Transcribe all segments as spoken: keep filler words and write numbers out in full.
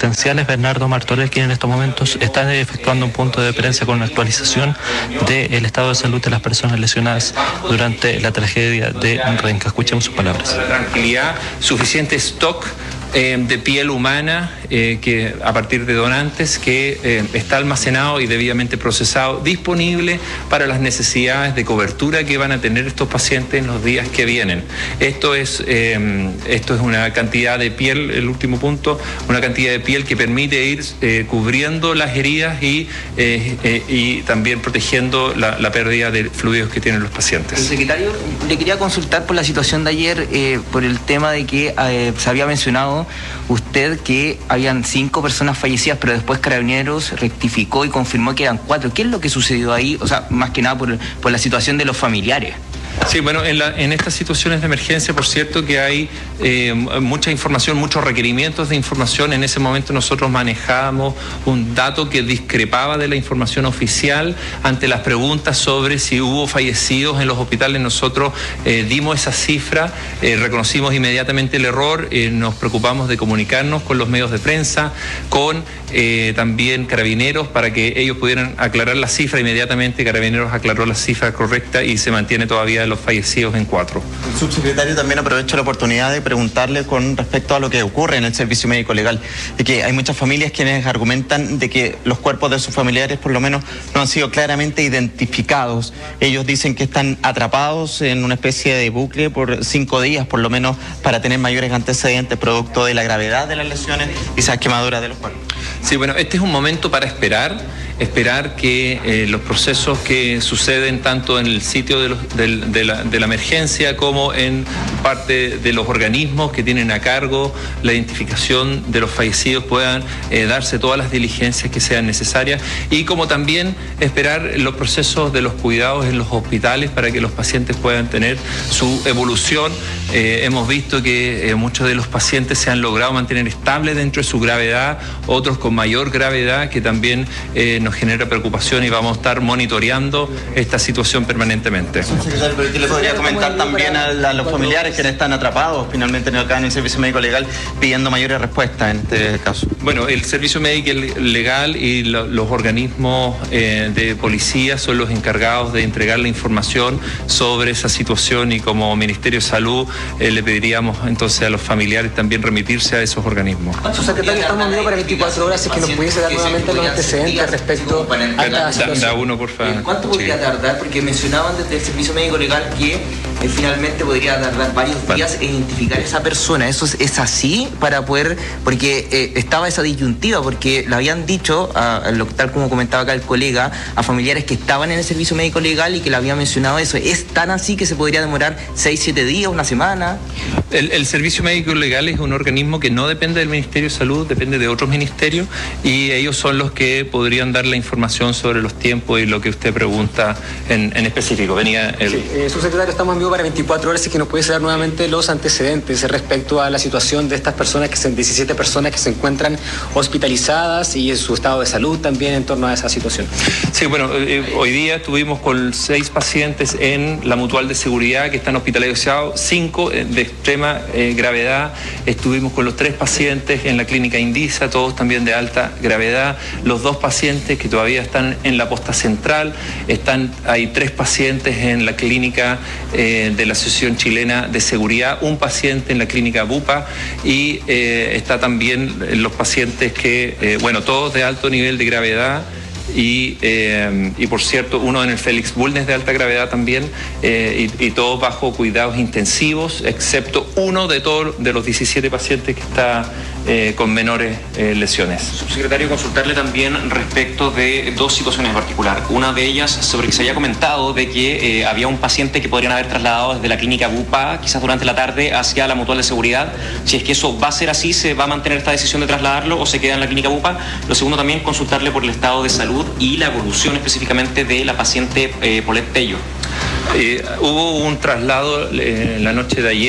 asistenciales, Bernardo Martorell, quien en estos momentos está efectuando un punto de prensa con una actualización del estado de salud de las personas lesionadas durante la tragedia de Renca. Escuchemos sus palabras. Tranquilidad, suficiente stock Eh, de piel humana eh, que a partir de donantes que eh, está almacenado y debidamente procesado, disponible para las necesidades de cobertura que van a tener estos pacientes en los días que vienen. Esto es, eh, esto es una cantidad de piel, el último punto, una cantidad de piel que permite ir eh, cubriendo las heridas y, eh, eh, y también protegiendo la, la pérdida de fluidos que tienen los pacientes. El secretario, le quería consultar por la situación de ayer, eh, por el tema de que eh, se había mencionado usted que habían cinco personas fallecidas, pero después Carabineros rectificó y confirmó que eran cuatro. ¿Qué es lo que sucedió ahí? O sea, más que nada por, por la situación de los familiares. Sí, bueno, en, la, en estas situaciones de emergencia, por cierto, que hay eh, mucha información, muchos requerimientos de información. En ese momento nosotros manejábamos un dato que discrepaba de la información oficial. Ante las preguntas sobre si hubo fallecidos en los hospitales, nosotros eh, dimos esa cifra, eh, reconocimos inmediatamente el error, eh, nos preocupamos de comunicarnos con los medios de prensa, con eh, también Carabineros, para que ellos pudieran aclarar la cifra. Inmediatamente Carabineros aclaró la cifra correcta y se mantiene todavía los fallecidos en cuatro. El subsecretario, también aprovecho la oportunidad de preguntarle con respecto a lo que ocurre en el servicio médico legal, de que hay muchas familias quienes argumentan de que los cuerpos de sus familiares por lo menos no han sido claramente identificados. Ellos dicen que están atrapados en una especie de bucle por cinco días por lo menos para tener mayores antecedentes producto de la gravedad de las lesiones y esas quemaduras de los cuerpos. Sí, bueno, este es un momento para esperar, esperar que eh, los procesos que suceden tanto en el sitio de, los, de, de, la, de la emergencia como en parte de los organismos que tienen a cargo la identificación de los fallecidos puedan eh, darse todas las diligencias que sean necesarias, y como también esperar los procesos de los cuidados en los hospitales para que los pacientes puedan tener su evolución. Eh, hemos visto que eh, muchos de los pacientes se han logrado mantener estables dentro de su gravedad, otros con mayor gravedad, que también eh, nos genera preocupación, y vamos a estar monitoreando esta situación permanentemente. Secretario, pero ¿qué le podría comentar también a, a los familiares que están atrapados finalmente acá en el servicio médico legal pidiendo mayores respuestas en este caso? Bueno, el servicio médico legal y lo, los organismos eh, de policía son los encargados de entregar la información sobre esa situación, y como Ministerio de Salud eh, le pediríamos entonces a los familiares también remitirse a esos organismos. Subsecretario, estamos viendo para veinticuatro horas, es que nos pudiese dar nuevamente los antecedentes respecto a esta situación. Da uno, por favor. ¿Cuánto podría sí. tardar? Porque mencionaban desde el servicio médico legal que eh, finalmente podría tardar varios días en identificar a esa persona. ¿Eso es, es así para poder...? Porque eh, estaba esa disyuntiva, porque le habían dicho, a, a lo, tal como comentaba acá el colega, a familiares que estaban en el servicio médico legal y que le habían mencionado eso. ¿Es tan así que se podría demorar seis, siete días, una semana? El, el servicio médico legal es un organismo que no depende del Ministerio de Salud, depende de otros ministerios, y ellos son los que podrían dar la información sobre los tiempos y lo que usted pregunta en, en específico. Venía el... Sí, eh, subsecretario, estamos en vivo para veinticuatro horas, y que nos pudiese dar nuevamente los antecedentes respecto a la situación de estas personas, que son diecisiete personas que se encuentran hospitalizadas, y en su estado de salud también en torno a esa situación. Sí, bueno, eh, hoy día estuvimos con seis pacientes en la Mutual de Seguridad que están hospitalizados, cinco de extrema eh, gravedad. Estuvimos con los tres pacientes en la clínica Indisa, todos también de alta gravedad. Los dos pacientes que todavía están en la posta central, están, hay tres pacientes en la clínica eh, de la Asociación Chilena de Seguridad, un paciente en la clínica Bupa, y eh, está también los pacientes que, eh, bueno, todos de alto nivel de gravedad. Y, eh, y por cierto, uno en el Félix Bulnes de alta gravedad también, eh, y, y todos bajo cuidados intensivos, excepto uno de todos de los diecisiete pacientes que está eh, con menores eh, lesiones. Subsecretario, consultarle también respecto de dos situaciones en particular. Una de ellas sobre que se había comentado de que eh, había un paciente que podrían haber trasladado desde la clínica Bupa, quizás durante la tarde, hacia la Mutual de Seguridad. Si es que eso va a ser así, ¿se va a mantener esta decisión de trasladarlo o se queda en la clínica Bupa? Lo segundo, también consultarle por el estado de salud y la evolución específicamente de la paciente eh, Paulette Tello. Eh, hubo un traslado eh, en la noche de ayer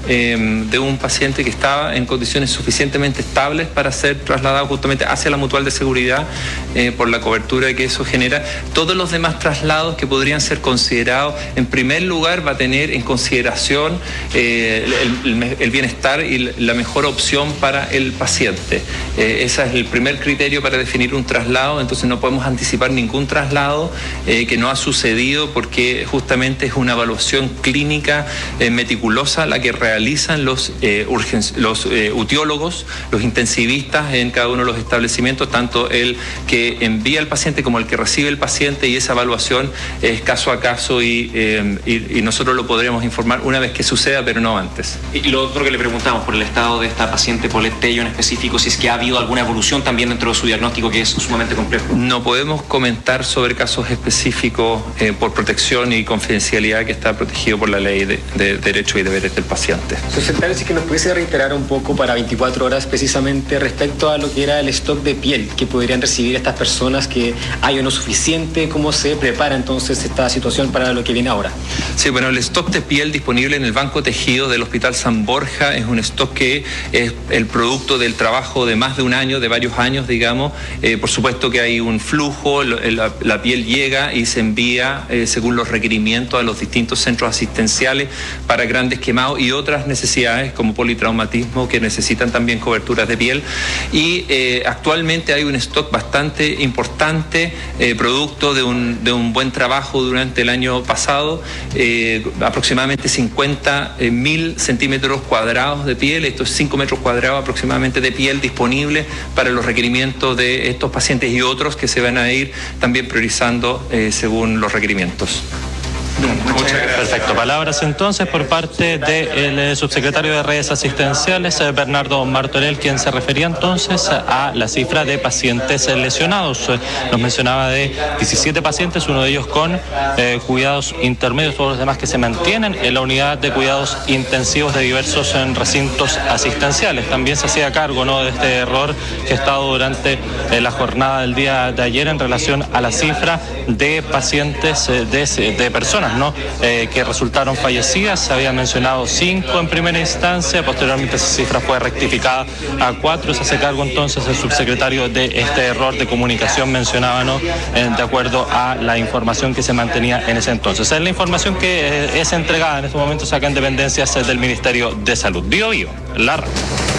eh, de un paciente que estaba en condiciones suficientemente estables para ser trasladado justamente hacia la mutual de seguridad eh, por la cobertura que eso genera. Todos los demás traslados que podrían ser considerados, en primer lugar va a tener en consideración eh, el, el, el bienestar y la mejor opción para el paciente. Eh, ese es el primer criterio para definir un traslado, entonces no podemos anticipar ningún traslado eh, que no ha sucedido porque justamente es una evaluación clínica eh, meticulosa la que realizan los, eh, urgen- los eh, utiólogos, los intensivistas en cada uno de los establecimientos, tanto el que envía al paciente como el que recibe el paciente, y esa evaluación es caso a caso y, eh, y, y nosotros lo podremos informar una vez que suceda, pero no antes. Y lo otro que le preguntamos por el estado de esta paciente Paulette Tello en específico, si es que ha habido alguna evolución también dentro de su diagnóstico, que es sumamente complejo. No podemos comentar sobre casos específicos eh, por protección y confidencialidad que está protegido por la ley de, de derechos y deberes del paciente. Subsecretario, si que nos pudiese reiterar un poco para veinticuatro horas precisamente respecto a lo que era el stock de piel que podrían recibir estas personas, que hay o no suficiente, cómo se prepara entonces esta situación para lo que viene ahora. Sí, bueno, el stock de piel disponible en el Banco Tejido del Hospital San Borja es un stock que es el producto del trabajo de más de un año, de varios años, digamos. Eh, por supuesto que hay un flujo, la, la piel llega y se envía eh, según los requerimientos a los distintos centros asistenciales para grandes quemados y otras necesidades como politraumatismo que necesitan también coberturas de piel. Y eh, actualmente hay un stock bastante importante, eh, producto de un, de un buen trabajo durante el año pasado, eh, aproximadamente cincuenta mil centímetros cuadrados de piel, esto es cinco metros cuadrados aproximadamente de piel disponible para los requerimientos de estos pacientes y otros que se van a ir también priorizando eh, según los requerimientos. Muchas gracias. Perfecto. Palabras entonces por parte del eh, subsecretario de Redes Asistenciales, eh, Bernardo Martorell, quien se refería entonces a la cifra de pacientes eh, lesionados. Eh, nos mencionaba de diecisiete pacientes, uno de ellos con eh, cuidados intermedios, todos los demás que se mantienen en la unidad de cuidados intensivos de diversos eh, recintos asistenciales. También se hacía cargo, ¿no?, de este error que ha estado durante eh, la jornada del día de ayer en relación a la cifra de pacientes, eh, de, de personas, ¿no?, eh, que resultaron fallecidas. Se había mencionado cinco en primera instancia, posteriormente esa cifra fue rectificada a cuatro. Se hace cargo entonces el subsecretario de este error de comunicación, mencionaba, ¿no?, eh, de acuerdo a la información que se mantenía en ese entonces. Es la información que eh, es entregada en estos momentos acá en dependencias del Ministerio de Salud. Bio Bio, la radio.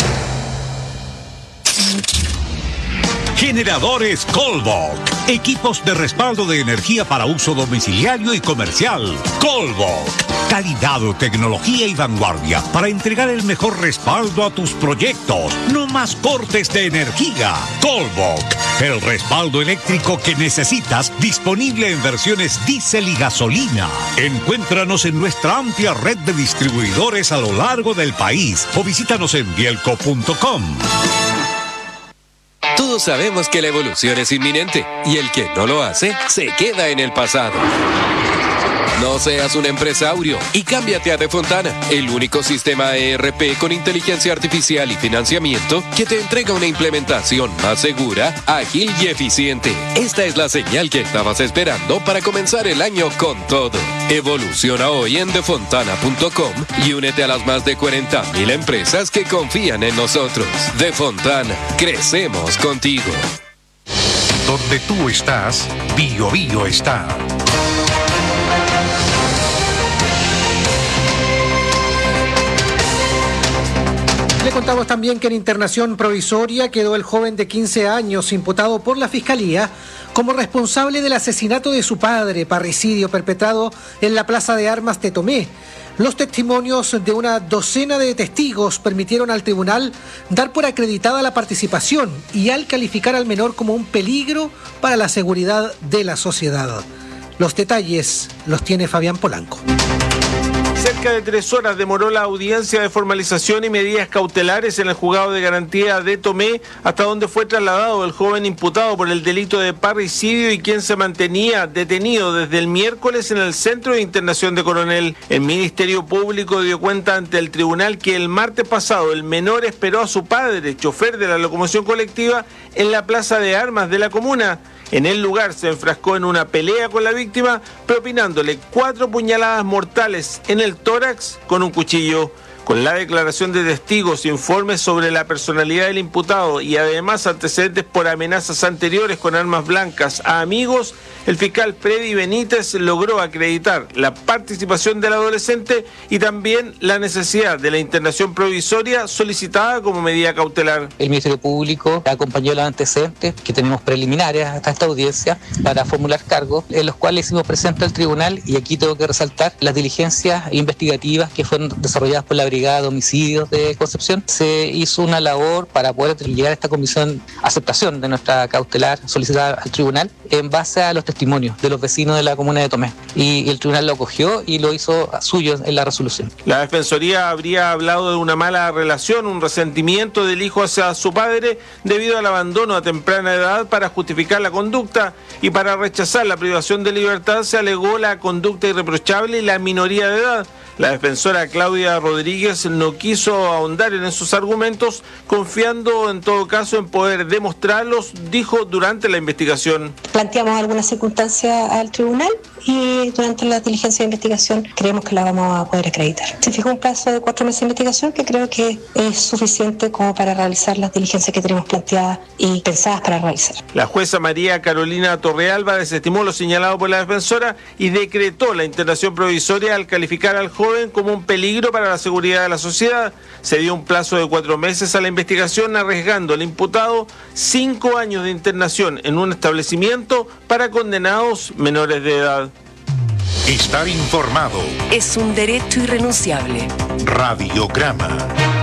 Generadores Colbok. Equipos de respaldo de energía para uso domiciliario y comercial. Colbok. Calidad, tecnología y vanguardia para entregar el mejor respaldo a tus proyectos. No más cortes de energía. Colbok. El respaldo eléctrico que necesitas, disponible en versiones diésel y gasolina. Encuéntranos en nuestra amplia red de distribuidores a lo largo del país o visítanos en bielco punto com. Todos sabemos que la evolución es inminente y el que no lo hace se queda en el pasado. No seas un empresario y cámbiate a Defontana, el único sistema E R P con inteligencia artificial y financiamiento que te entrega una implementación más segura, ágil y eficiente. Esta es la señal que estabas esperando para comenzar el año con todo. Evoluciona hoy en defontana punto com y únete a las más de cuarenta mil empresas que confían en nosotros. Defontana, crecemos contigo. Donde tú estás, Bio Bio está. Le contamos también que en internación provisoria quedó el joven de quince años imputado por la Fiscalía como responsable del asesinato de su padre, parricidio perpetrado en la Plaza de Armas de Tomé. Los testimonios de una docena de testigos permitieron al tribunal dar por acreditada la participación y al calificar al menor como un peligro para la seguridad de la sociedad. Los detalles los tiene Fabián Polanco. Cerca de tres horas demoró la audiencia de formalización y medidas cautelares en el juzgado de garantía de Tomé, hasta donde fue trasladado el joven imputado por el delito de parricidio y quien se mantenía detenido desde el miércoles en el Centro de Internación de Coronel. El Ministerio Público dio cuenta ante el tribunal que el martes pasado el menor esperó a su padre, chofer de la locomoción colectiva, en la Plaza de Armas de la comuna. En el lugar se enfrascó en una pelea con la víctima, propinándole cuatro puñaladas mortales en el tórax con un cuchillo. Con la declaración de testigos, informes sobre la personalidad del imputado y además antecedentes por amenazas anteriores con armas blancas a amigos, el fiscal Freddy Benítez logró acreditar la participación del adolescente y también la necesidad de la internación provisoria solicitada como medida cautelar. El Ministerio Público acompañó los antecedentes que tenemos preliminares hasta esta audiencia para formular cargos, en los cuales hicimos presente al tribunal, y aquí tengo que resaltar las diligencias investigativas que fueron desarrolladas por la Brigada de Homicidios de Concepción. Se hizo una labor para poder llegar a esta comisión, aceptación de nuestra cautelar solicitada al tribunal en base a los testimonios de los vecinos de la comuna de Tomé, y el tribunal lo acogió y lo hizo suyo en la resolución. La Defensoría habría hablado de una mala relación, un resentimiento del hijo hacia su padre debido al abandono a temprana edad para justificar la conducta, y para rechazar la privación de libertad se alegó la conducta irreprochable y la minoría de edad. La defensora Claudia Rodríguez no quiso ahondar en esos argumentos, confiando en todo caso en poder demostrarlos, dijo durante la investigación. Planteamos algunas circunstancias al tribunal y durante la diligencia de investigación creemos que la vamos a poder acreditar. Se fijó un plazo de cuatro meses de investigación que creo que es suficiente como para realizar las diligencias que tenemos planteadas y pensadas para realizar. La jueza María Carolina Torrealba desestimó lo señalado por la defensora y decretó la internación provisoria al calificar al joven como un peligro para la seguridad de la sociedad. Se dio un plazo de cuatro meses a la investigación, arriesgando al imputado cinco años de internación en un establecimiento para condenados menores de edad. Estar informado es un derecho irrenunciable. Radiograma.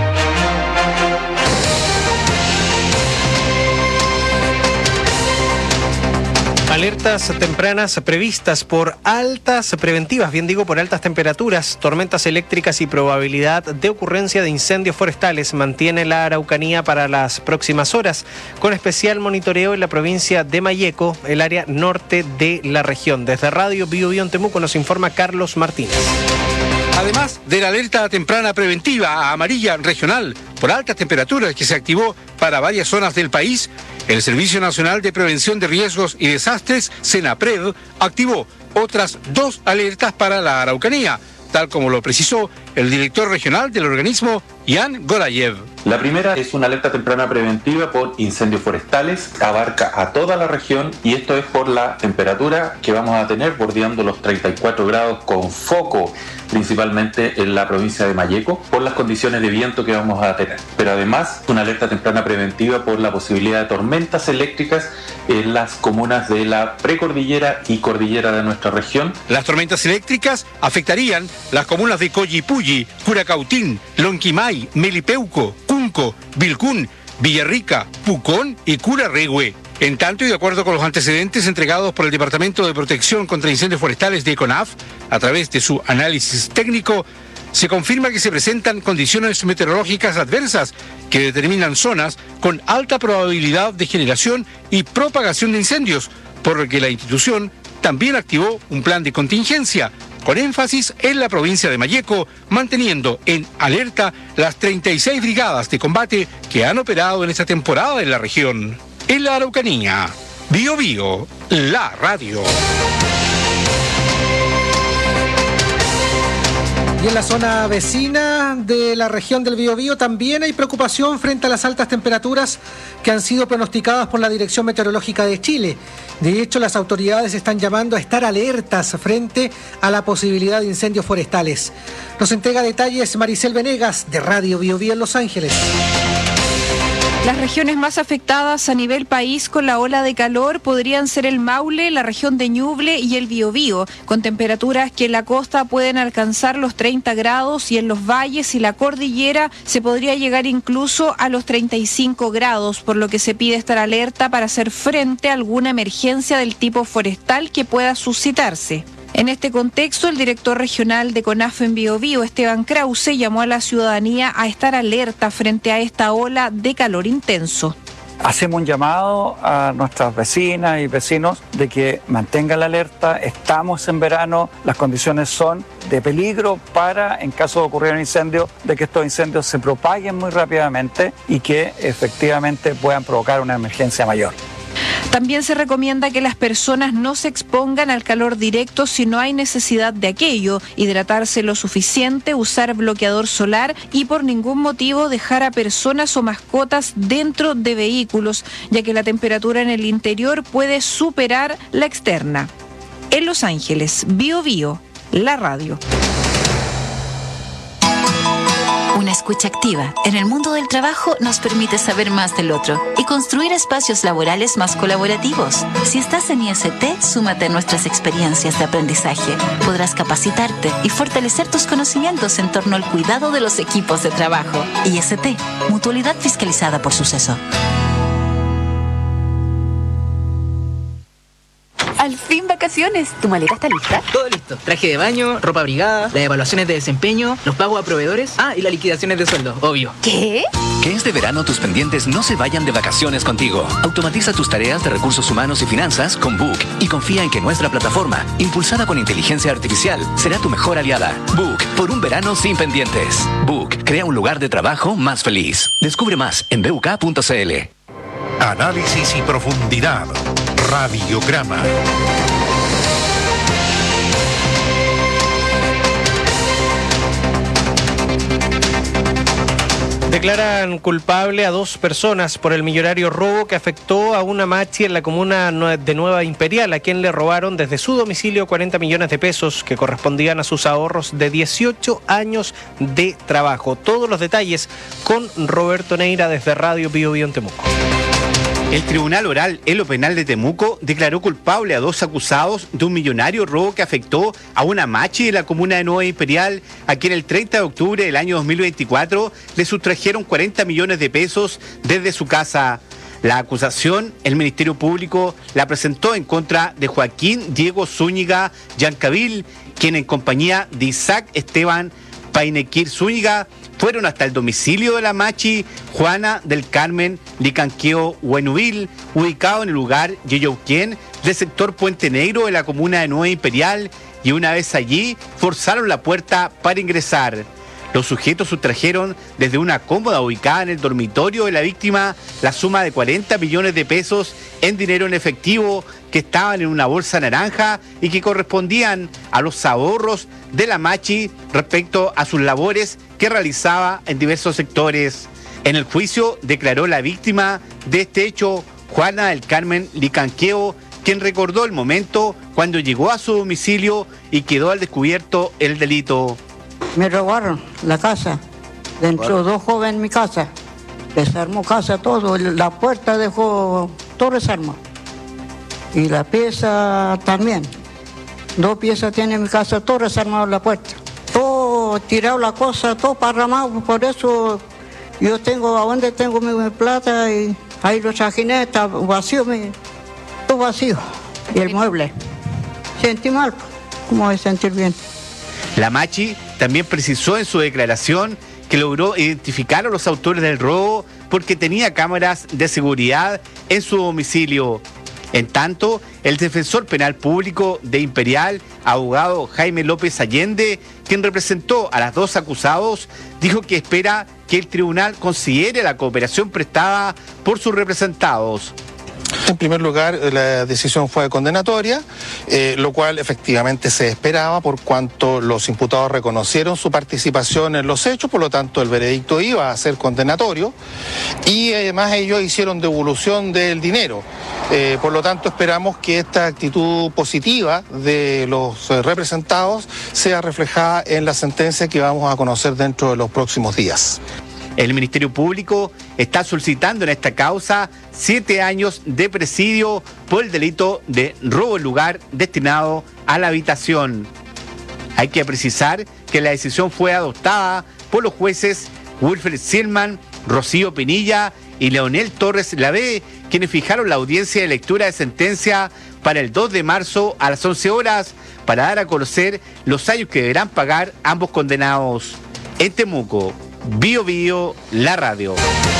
Alertas tempranas previstas por altas preventivas, bien digo, por altas temperaturas, tormentas eléctricas y probabilidad de ocurrencia de incendios forestales mantiene la Araucanía para las próximas horas, con especial monitoreo en la provincia de Malleco, el área norte de la región. Desde Radio Bio Bio en Temuco nos informa Carlos Martínez. Además de la alerta temprana preventiva amarilla regional por altas temperaturas que se activó para varias zonas del país, el Servicio Nacional de Prevención de Riesgos y Desastres, SENAPRED, activó otras dos alertas para la Araucanía, tal como lo precisó el director regional del organismo, Ian Gorayev. La primera es una alerta temprana preventiva por incendios forestales, abarca a toda la región y esto es por la temperatura que vamos a tener bordeando los treinta y cuatro grados con foco principalmente en la provincia de Malleco por las condiciones de viento que vamos a tener. Pero además una alerta temprana preventiva por la posibilidad de tormentas eléctricas en las comunas de la precordillera y cordillera de nuestra región. Las tormentas eléctricas afectarían las comunas de Collipulli, Curacautín, Lonquimay, Melipeuco, Cunco, Vilcún, Villarrica, Pucón y Curarrehue. En tanto, y de acuerdo con los antecedentes entregados por el Departamento de Protección contra Incendios Forestales de CONAF, a través de su análisis técnico, se confirma que se presentan condiciones meteorológicas adversas que determinan zonas con alta probabilidad de generación y propagación de incendios, por lo que la institución también activó un plan de contingencia, con énfasis en la provincia de Malleco, manteniendo en alerta las treinta y seis brigadas de combate que han operado en esta temporada en la región. En la Araucanía, Bio Bio, la radio. Y en la zona vecina de la región del Biobío también hay preocupación frente a las altas temperaturas que han sido pronosticadas por la Dirección Meteorológica de Chile. De hecho, las autoridades están llamando a estar alertas frente a la posibilidad de incendios forestales. Nos entrega detalles Maricel Venegas de Radio Biobío en Los Ángeles. Las regiones más afectadas a nivel país con la ola de calor podrían ser el Maule, la región de Ñuble y el Biobío, con temperaturas que en la costa pueden alcanzar los treinta grados y en los valles y la cordillera se podría llegar incluso a los treinta y cinco grados, por lo que se pide estar alerta para hacer frente a alguna emergencia del tipo forestal que pueda suscitarse. En este contexto, el director regional de CONAF en Biobío, Esteban Krause, llamó a la ciudadanía a estar alerta frente a esta ola de calor intenso. Hacemos un llamado a nuestras vecinas y vecinos de que mantengan la alerta. Estamos en verano, las condiciones son de peligro para, en caso de ocurrir un incendio, de que estos incendios se propaguen muy rápidamente y que efectivamente puedan provocar una emergencia mayor. También se recomienda que las personas no se expongan al calor directo si no hay necesidad de aquello, hidratarse lo suficiente, usar bloqueador solar y por ningún motivo dejar a personas o mascotas dentro de vehículos, ya que la temperatura en el interior puede superar la externa. En Los Ángeles, Bio Bio, la radio. Una escucha activa en el mundo del trabajo nos permite saber más del otro y construir espacios laborales más colaborativos. Si estás en I S T, súmate a nuestras experiencias de aprendizaje. Podrás capacitarte y fortalecer tus conocimientos en torno al cuidado de los equipos de trabajo. I S T, mutualidad fiscalizada por Suceso. Al fin vacaciones. ¿Tu maleta está lista? Todo listo. Traje de baño, ropa abrigada, las evaluaciones de desempeño, los pagos a proveedores. Ah, y las liquidaciones de sueldo, obvio. ¿Qué? Que este verano tus pendientes no se vayan de vacaciones contigo. Automatiza tus tareas de recursos humanos y finanzas con Book y confía en que nuestra plataforma, impulsada con inteligencia artificial, será tu mejor aliada. Book, por un verano sin pendientes. Book, crea un lugar de trabajo más feliz. Descubre más en b u k punto c l. Análisis y profundidad. Radiograma. Declaran culpable a dos personas por el millonario robo que afectó a una machi en la comuna de Nueva Imperial, a quien le robaron desde su domicilio cuarenta millones de pesos que correspondían a sus ahorros de dieciocho años de trabajo. Todos los detalles con Roberto Neira desde Radio Bio Bio en Temuco. El Tribunal Oral en lo Penal de Temuco declaró culpable a dos acusados de un millonario robo que afectó a una machi de la comuna de Nueva Imperial, a quien el treinta de octubre del año dos mil veinticuatro le sustrajeron cuarenta millones de pesos desde su casa. La acusación, el Ministerio Público la presentó en contra de Joaquín Diego Zúñiga Yancavil, quien en compañía de Isaac Esteban Painequir Zúñiga fueron hasta el domicilio de la machi Juana del Carmen Licanqueo Huenubil, ubicado en el lugar Yeyouquén del sector Puente Negro de la comuna de Nueva Imperial, y una vez allí forzaron la puerta para ingresar. Los sujetos sustrajeron desde una cómoda ubicada en el dormitorio de la víctima la suma de cuarenta millones de pesos en dinero en efectivo que estaban en una bolsa naranja y que correspondían a los ahorros de la machi respecto a sus labores que realizaba en diversos sectores. En el juicio declaró la víctima de este hecho, Juana del Carmen Licanqueo, quien recordó el momento cuando llegó a su domicilio y quedó al descubierto el delito. Me robaron la casa, entró dos jóvenes en mi casa, desarmó casa todo, la puerta dejó todo desarmado y la pieza también, dos piezas tiene mi casa, todo desarmado la puerta, todo tirado la cosa, todo parramado, por eso yo tengo, ¿a dónde tengo mi, mi plata? Y ahí los trajiné, está vacío, mi, todo vacío, y el mueble, sentí mal, ¿cómo voy a sentir bien? La machi también precisó en su declaración que logró identificar a los autores del robo porque tenía cámaras de seguridad en su domicilio. En tanto, el defensor penal público de Imperial, abogado Jaime López Allende, quien representó a los dos acusados, dijo que espera que el tribunal considere la cooperación prestada por sus representados. En primer lugar, la decisión fue condenatoria, eh, lo cual efectivamente se esperaba por cuanto los imputados reconocieron su participación en los hechos, por lo tanto el veredicto iba a ser condenatorio y además ellos hicieron devolución del dinero. Eh, por lo tanto esperamos que esta actitud positiva de los eh, representados sea reflejada en la sentencia que vamos a conocer dentro de los próximos días. El Ministerio Público está solicitando en esta causa siete años de presidio por el delito de robo en lugar destinado a la habitación. Hay que precisar que la decisión fue adoptada por los jueces Wilfred Silman, Rocío Pinilla y Leonel Torres Lavé, quienes fijaron la audiencia de lectura de sentencia para el dos de marzo a las once horas para dar a conocer los años que deberán pagar ambos condenados. En Temuco, Bio Bio, la radio.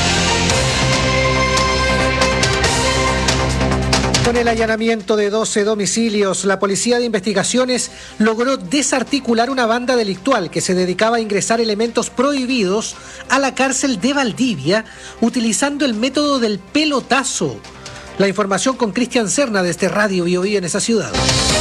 Con el allanamiento de doce domicilios, la Policía de Investigaciones logró desarticular una banda delictual que se dedicaba a ingresar elementos prohibidos a la cárcel de Valdivia utilizando el método del pelotazo. La información con Cristian Serna desde Radio Bio Bio en esa ciudad.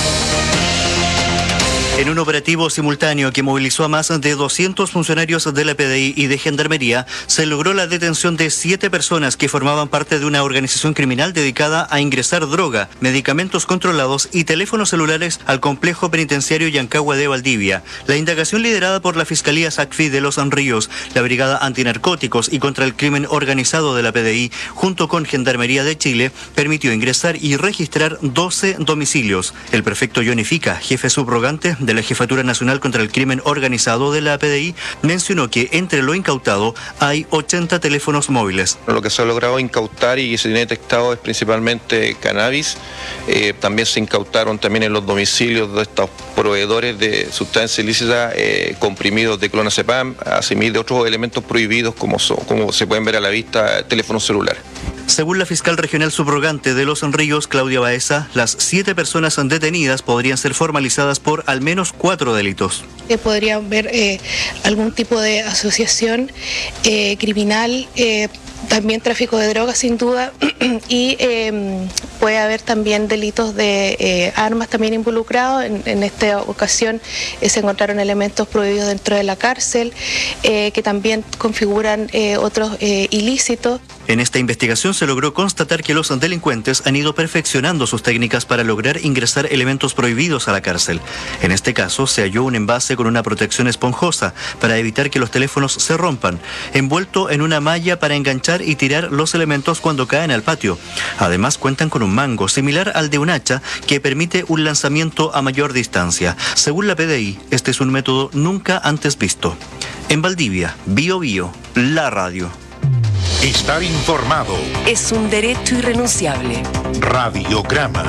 En un operativo simultáneo que movilizó a más de doscientos funcionarios de la P D I y de Gendarmería, se logró la detención de siete personas que formaban parte de una organización criminal dedicada a ingresar droga, medicamentos controlados y teléfonos celulares al complejo penitenciario Yancagua de Valdivia. La indagación, liderada por la Fiscalía SACFI de Los Ríos, la Brigada Antinarcóticos y contra el Crimen Organizado de la P D I, junto con Gendarmería de Chile, permitió ingresar y registrar doce domicilios. El prefecto Johnny Fica, jefe subrogante de la Jefatura Nacional contra el Crimen Organizado de la P D I, mencionó que entre lo incautado hay ochenta teléfonos móviles. Lo que se ha logrado incautar y que se tiene detectado es principalmente cannabis. Eh, también se incautaron también en los domicilios de estos proveedores de sustancias ilícitas eh, comprimidos de clonazepam, asimismo de otros elementos prohibidos como, so, como se pueden ver a la vista, teléfonos celulares. Según la fiscal regional subrogante de Los Ríos, Claudia Baeza, las siete personas detenidas podrían ser formalizadas por al menos cuatro delitos. Eh, podría haber eh, algún tipo de asociación eh, criminal, eh, también tráfico de drogas sin duda, y eh, puede haber también delitos de eh, armas también involucrados. En, en esta ocasión eh, se encontraron elementos prohibidos dentro de la cárcel eh, que también configuran eh, otros eh, ilícitos. En esta investigación se logró constatar que los delincuentes han ido perfeccionando sus técnicas para lograr ingresar elementos prohibidos a la cárcel. En este caso se halló un envase con una protección esponjosa para evitar que los teléfonos se rompan, envuelto en una malla para enganchar y tirar los elementos cuando caen al patio. Además cuentan con un mango similar al de un hacha que permite un lanzamiento a mayor distancia. Según la P D I, este es un método nunca antes visto. En Valdivia, Bio Bio, la radio. Estar informado es un derecho irrenunciable. Radiograma.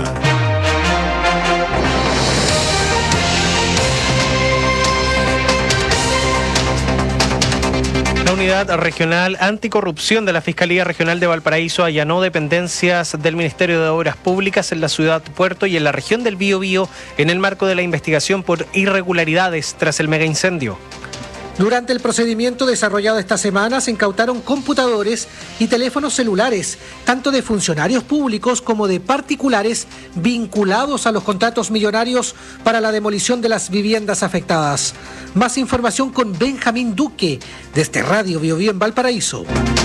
La Unidad Regional Anticorrupción de la Fiscalía Regional de Valparaíso allanó dependencias del Ministerio de Obras Públicas en la ciudad Puerto y en la región del Bío Bío en el marco de la investigación por irregularidades tras el megaincendio. Durante el procedimiento desarrollado esta semana se incautaron computadores y teléfonos celulares, tanto de funcionarios públicos como de particulares vinculados a los contratos millonarios para la demolición de las viviendas afectadas. Más información con Benjamín Duque, desde Radio Bio Bio en Valparaíso.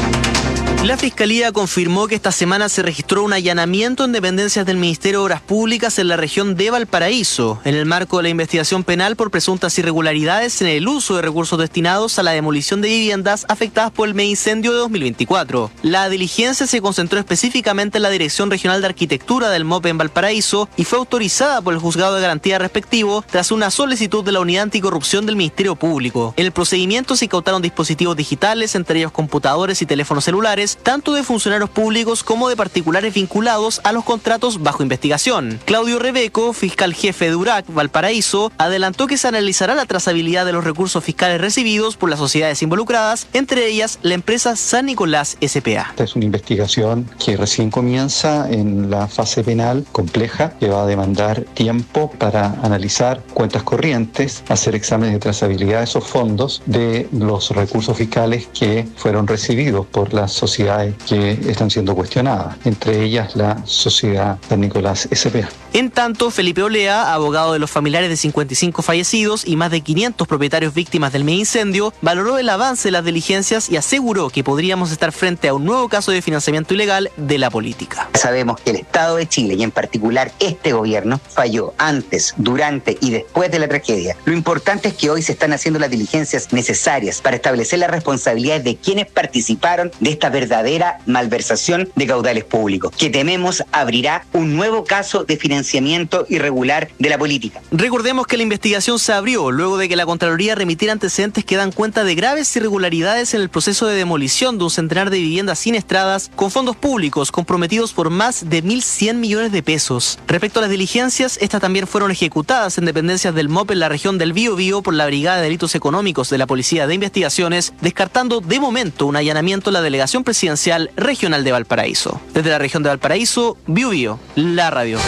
La Fiscalía confirmó que esta semana se registró un allanamiento en dependencias del Ministerio de Obras Públicas en la región de Valparaíso, en el marco de la investigación penal por presuntas irregularidades en el uso de recursos destinados a la demolición de viviendas afectadas por el megaincendio de dos mil veinticuatro. La diligencia se concentró específicamente en la Dirección Regional de Arquitectura del M O P en Valparaíso y fue autorizada por el Juzgado de Garantía respectivo tras una solicitud de la Unidad Anticorrupción del Ministerio Público. En el procedimiento se incautaron dispositivos digitales, entre ellos computadores y teléfonos celulares, tanto de funcionarios públicos como de particulares vinculados a los contratos bajo investigación. Claudio Rebeco, fiscal jefe de U R A C Valparaíso, adelantó que se analizará la trazabilidad de los recursos fiscales recibidos por las sociedades involucradas, entre ellas la empresa San Nicolás S P A. Esta es una investigación que recién comienza en la fase penal compleja, que va a demandar tiempo para analizar cuentas corrientes, hacer exámenes de trazabilidad de esos fondos, de los recursos fiscales que fueron recibidos por las sociedades que están siendo cuestionadas, entre ellas la sociedad San Nicolás S P A. En tanto, Felipe Olea, abogado de los familiares de cincuenta y cinco fallecidos y más de quinientos propietarios víctimas del megaincendio, valoró el avance de las diligencias y aseguró que podríamos estar frente a un nuevo caso de financiamiento ilegal de la política. Sabemos que el Estado de Chile y en particular este gobierno falló antes, durante y después de la tragedia. Lo importante es que hoy se están haciendo las diligencias necesarias para establecer las responsabilidades de quienes participaron de esta verdadera malversación de caudales públicos, que tememos abrirá un nuevo caso de financiamiento irregular de la política. Recordemos que la investigación se abrió luego de que la Contraloría remitiera antecedentes que dan cuenta de graves irregularidades en el proceso de demolición de un centenar de viviendas siniestradas con fondos públicos comprometidos por más de mil cien millones de pesos. Respecto a las diligencias, estas también fueron ejecutadas en dependencias del M O P en la región del Bío Bío por la Brigada de Delitos Económicos de la Policía de Investigaciones, descartando de momento un allanamiento en la Delegación Presidencial Regional de Valparaíso. Desde la región de Valparaíso, Bío Bío, la radio.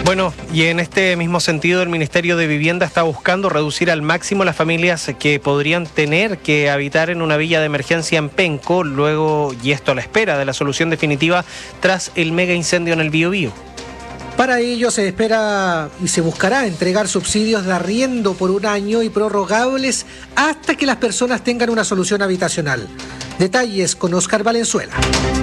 Bueno, y en este mismo sentido el Ministerio de Vivienda está buscando reducir al máximo las familias que podrían tener que habitar en una villa de emergencia en Penco, luego, y esto a la espera de la solución definitiva tras el mega incendio en el Biobío. Para ello se espera y se buscará entregar subsidios de arriendo por un año y prorrogables hasta que las personas tengan una solución habitacional. Detalles con Oscar Valenzuela.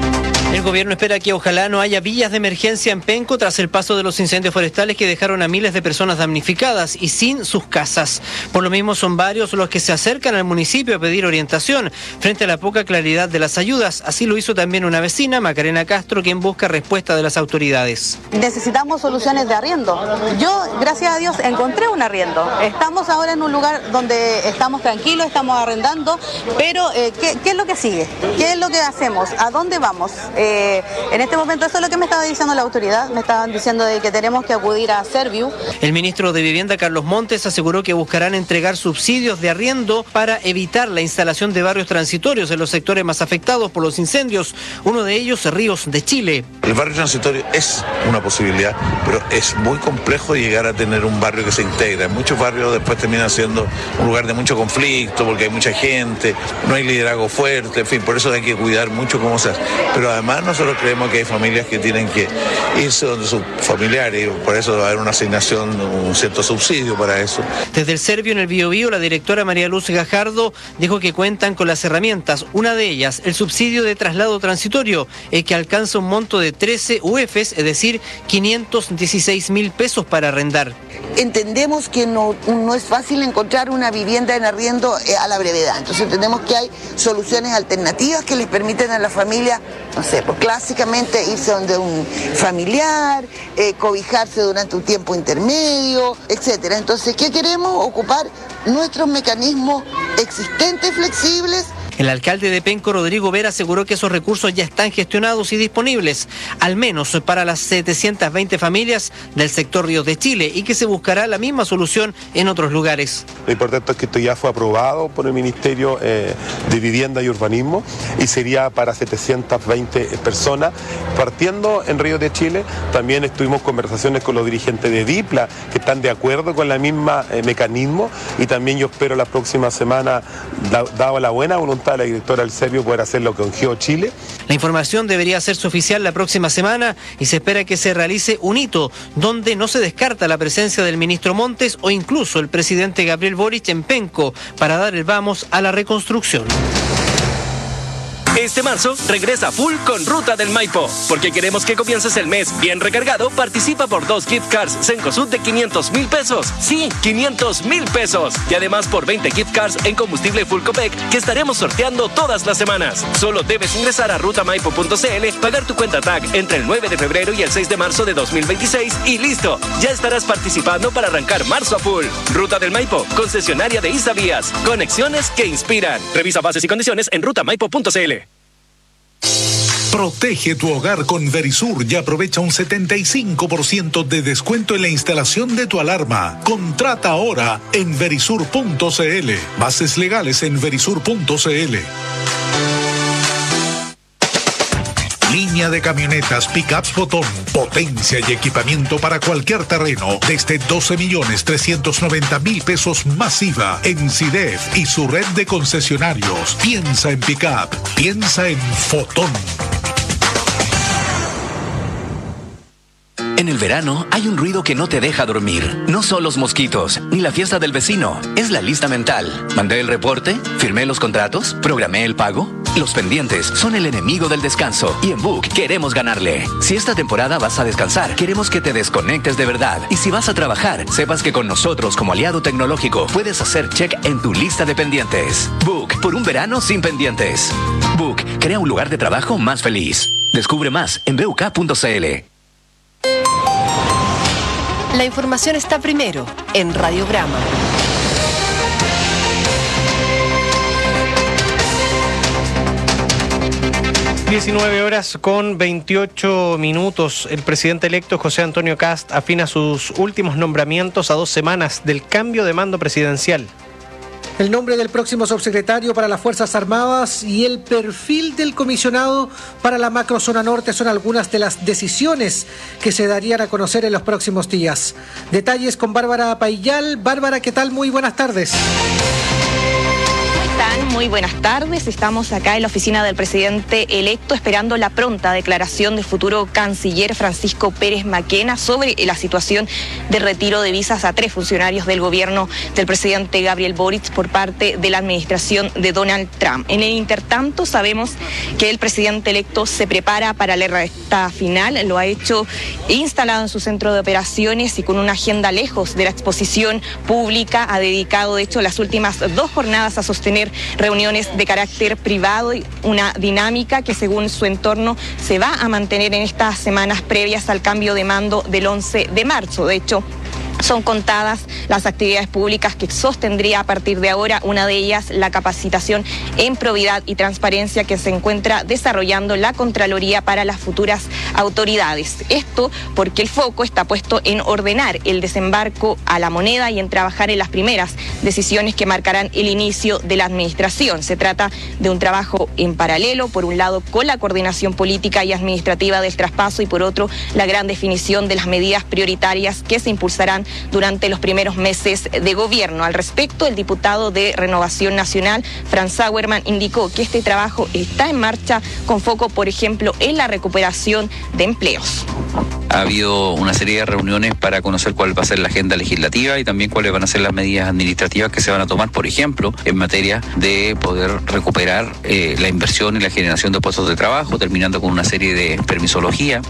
El gobierno espera que ojalá no haya villas de emergencia en Penco tras el paso de los incendios forestales que dejaron a miles de personas damnificadas y sin sus casas. Por lo mismo son varios los que se acercan al municipio a pedir orientación frente a la poca claridad de las ayudas. Así lo hizo también una vecina, Macarena Castro, quien busca respuesta de las autoridades. Necesitamos soluciones de arriendo. Yo, gracias a Dios, encontré un arriendo. Estamos ahora en un lugar donde estamos tranquilos, estamos arrendando, pero eh, ¿qué, ¿qué es lo que sigue? ¿Qué es lo que hacemos? ¿A dónde vamos? Eh, en este momento eso es lo que me estaba diciendo la autoridad, me estaban diciendo de que tenemos que acudir a Serviu. El ministro de Vivienda, Carlos Montes, aseguró que buscarán entregar subsidios de arriendo para evitar la instalación de barrios transitorios en los sectores más afectados por los incendios, uno de ellos Ríos de Chile. El barrio transitorio es una posibilidad, pero es muy complejo llegar a tener un barrio que se integra. Muchos barrios después terminan siendo un lugar de mucho conflicto porque hay mucha gente, no hay liderazgo fuerte, en fin, por eso hay que cuidar mucho cómo se hace. Pero además nosotros creemos que hay familias que tienen que irse donde sus familiares y por eso va a haber una asignación, un cierto subsidio para eso. Desde el Servio en el Biobío, la directora María Luz Gajardo dijo que cuentan con las herramientas, una de ellas el subsidio de traslado transitorio, el que alcanza un monto de trece U Fs, es decir, quinientos dieciséis mil pesos para arrendar. Entendemos que no, no es fácil encontrar una vivienda en arriendo a la brevedad, entonces entendemos que hay soluciones alternativas que les permiten a la familia, no sé, pues clásicamente irse donde un familiar, eh, cobijarse durante un tiempo intermedio, etcétera. Entonces, ¿qué queremos? Ocupar nuestros mecanismos existentes, flexibles. El alcalde de Penco, Rodrigo Vera, aseguró que esos recursos ya están gestionados y disponibles, al menos para las setecientas veinte familias del sector Ríos de Chile, y que se buscará la misma solución en otros lugares. Lo importante es que esto ya fue aprobado por el Ministerio eh, de Vivienda y Urbanismo y sería para setecientas veinte personas, partiendo en Ríos de Chile. También estuvimos conversaciones con los dirigentes de DIPLA que están de acuerdo con la misma eh, mecanismo, y también yo espero la próxima semana, da, dado la buena voluntad de la directora del Servio, poder hacerlo con Geo Chile. La información debería hacerse oficial la próxima semana y se espera que se realice un hito donde no se descarta la presencia del ministro Montes o incluso el presidente Gabriel Boric en Penco para dar el vamos a la reconstrucción. Este marzo regresa full con Ruta del Maipo. Porque queremos que comiences el mes bien recargado, participa por dos gift cards Cencosud de quinientos mil pesos. Sí, quinientos mil pesos. Y además por veinte gift cards en combustible Full Copec que estaremos sorteando todas las semanas. Solo debes ingresar a ruta maipo punto c l, pagar tu cuenta T A C entre el nueve de febrero y el seis de marzo de dos mil veintiséis y listo. Ya estarás participando para arrancar marzo a full. Ruta del Maipo, concesionaria de Isavías. Conexiones que inspiran. Revisa bases y condiciones en ruta maipo punto c l. Protege tu hogar con Verisur y aprovecha un setenta y cinco por ciento de descuento en la instalación de tu alarma. Contrata ahora en verisur punto c l. Bases legales en verisur punto c l. Línea de camionetas Pickups Botón. Potencia y equipamiento para cualquier terreno. Desde doce millones trescientos noventa mil pesos masiva en CIDEF y su red de concesionarios. Piensa en Pickup. Piensa en Fotón. En el verano hay un ruido que no te deja dormir. No son los mosquitos, ni la fiesta del vecino. Es la lista mental. ¿Mandé el reporte? ¿Firmé los contratos? ¿Programé el pago? Los pendientes son el enemigo del descanso. Y en Book queremos ganarle. Si esta temporada vas a descansar, queremos que te desconectes de verdad. Y si vas a trabajar, sepas que con nosotros como aliado tecnológico puedes hacer check en tu lista de pendientes. Book, por un verano sin pendientes. Book, crea un lugar de trabajo más feliz. Descubre más en b u k punto c l. La información está primero en Radiograma. diecinueve horas con veintiocho minutos. El presidente electo José Antonio Kast afina sus últimos nombramientos a dos semanas del cambio de mando presidencial. El nombre del próximo subsecretario para las Fuerzas Armadas y el perfil del comisionado para la macrozona norte son algunas de las decisiones que se darían a conocer en los próximos días. Detalles con Bárbara Paillal. Bárbara, ¿qué tal? Muy buenas tardes. Muy buenas tardes, estamos acá en la oficina del presidente electo esperando la pronta declaración del futuro canciller Francisco Pérez Maquena sobre la situación de retiro de visas a tres funcionarios del gobierno del presidente Gabriel Boric por parte de la administración de Donald Trump. En el intertanto sabemos que el presidente electo se prepara para la recta final, lo ha hecho instalado en su centro de operaciones y con una agenda lejos de la exposición pública, ha dedicado de hecho las últimas dos jornadas a sostener reuniones de carácter privado y una dinámica que según su entorno se va a mantener en estas semanas previas al cambio de mando del once de marzo. De hecho, son contadas las actividades públicas que sostendría a partir de ahora, una de ellas la capacitación en probidad y transparencia que se encuentra desarrollando la Contraloría para las futuras autoridades. Esto porque el foco está puesto en ordenar el desembarco a la moneda y en trabajar en las primeras decisiones que marcarán el inicio de la administración. Se trata de un trabajo en paralelo, por un lado con la coordinación política y administrativa del traspaso y por otro la gran definición de las medidas prioritarias que se impulsarán durante los primeros meses de gobierno. Al respecto, el diputado de Renovación Nacional, Franz Sauermann, indicó que este trabajo está en marcha con foco, por ejemplo, en la recuperación de empleos. Ha habido una serie de reuniones para conocer cuál va a ser la agenda legislativa y también cuáles van a ser las medidas administrativas que se van a tomar, por ejemplo, en materia de poder recuperar eh, la inversión y la generación de puestos de trabajo, terminando con una serie de permisología.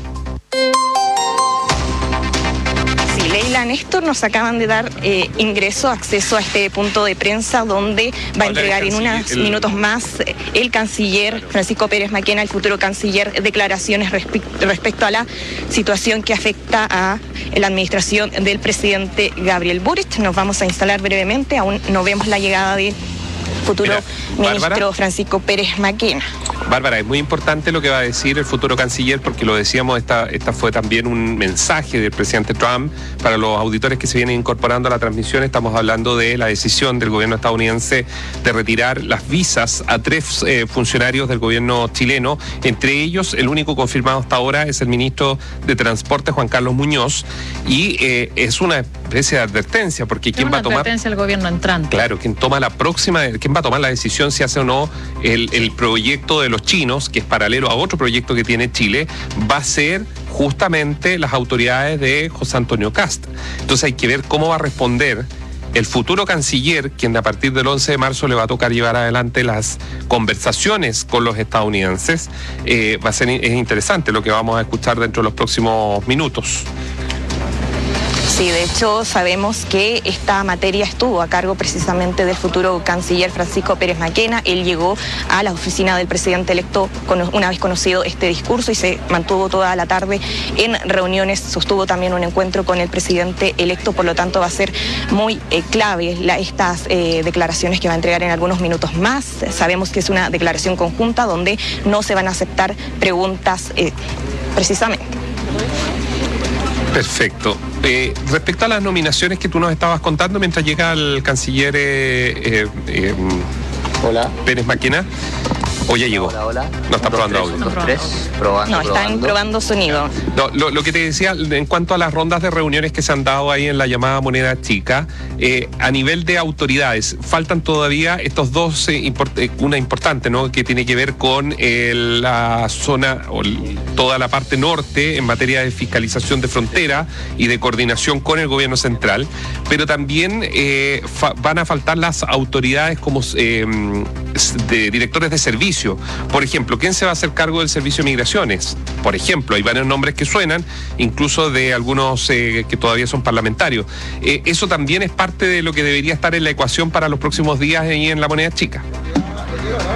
Leila, Néstor, nos acaban de dar eh, ingreso, acceso a este punto de prensa donde va a entregar en unos el... minutos más eh, el canciller Francisco Pérez Maquena, el futuro canciller, declaraciones respe respecto a la situación que afecta a la administración del presidente Gabriel Boric. Nos vamos a instalar brevemente, aún no vemos la llegada de futuro Mira, ministro Bárbara, Francisco Pérez Maquena. Bárbara, es muy importante lo que va a decir el futuro canciller porque lo decíamos, esta, esta fue también un mensaje del presidente Trump para los auditores que se vienen incorporando a la transmisión. Estamos hablando de la decisión del gobierno estadounidense de retirar las visas a tres eh, funcionarios del gobierno chileno. Entre ellos, el único confirmado hasta ahora es el ministro de Transporte, Juan Carlos Muñoz, y eh, es una especie de advertencia porque ¿quién va a tomar? Advertencia al gobierno entrante. Claro, quien toma la próxima, quién va a tomar la decisión si hace o no el, el proyecto de los chinos, que es paralelo a otro proyecto que tiene Chile, va a ser justamente las autoridades de José Antonio Kast. Entonces hay que ver cómo va a responder el futuro canciller, quien a partir del once de marzo le va a tocar llevar adelante las conversaciones con los estadounidenses. Eh, va a ser es interesante lo que vamos a escuchar dentro de los próximos minutos. Sí, de hecho sabemos que esta materia estuvo a cargo precisamente del futuro canciller Francisco Pérez Maquena. Él llegó a la oficina del presidente electo una vez conocido este discurso y se mantuvo toda la tarde en reuniones, sostuvo también un encuentro con el presidente electo, por lo tanto va a ser muy eh, clave la, estas eh, declaraciones que va a entregar en algunos minutos más. Sabemos que es una declaración conjunta donde no se van a aceptar preguntas eh, precisamente. Perfecto. Eh, respecto a las nominaciones que tú nos estabas contando mientras llega el canciller eh, eh, eh, hola. Pérez Maquena, o ya llegó. Hola, hola. No está probando audio. Dos, tres, probando, no, están probando. probando sonido. No, lo, lo que te decía, en cuanto a las rondas de reuniones que se han dado ahí en la llamada moneda chica, eh, a nivel de autoridades, faltan todavía estos dos, eh, import eh, una importante, ¿no?, que tiene que ver con eh, la zona, o el, toda la parte norte en materia de fiscalización de frontera y de coordinación con el gobierno central, pero también eh, van a faltar las autoridades como eh, de directores de servicio. Por ejemplo, ¿quién se va a hacer cargo del servicio de migraciones? Por ejemplo, hay varios nombres que suenan, incluso de algunos eh, que todavía son parlamentarios. Eh, eso también es parte de lo que debería estar en la ecuación para los próximos días ahí en la moneda chica. Sí,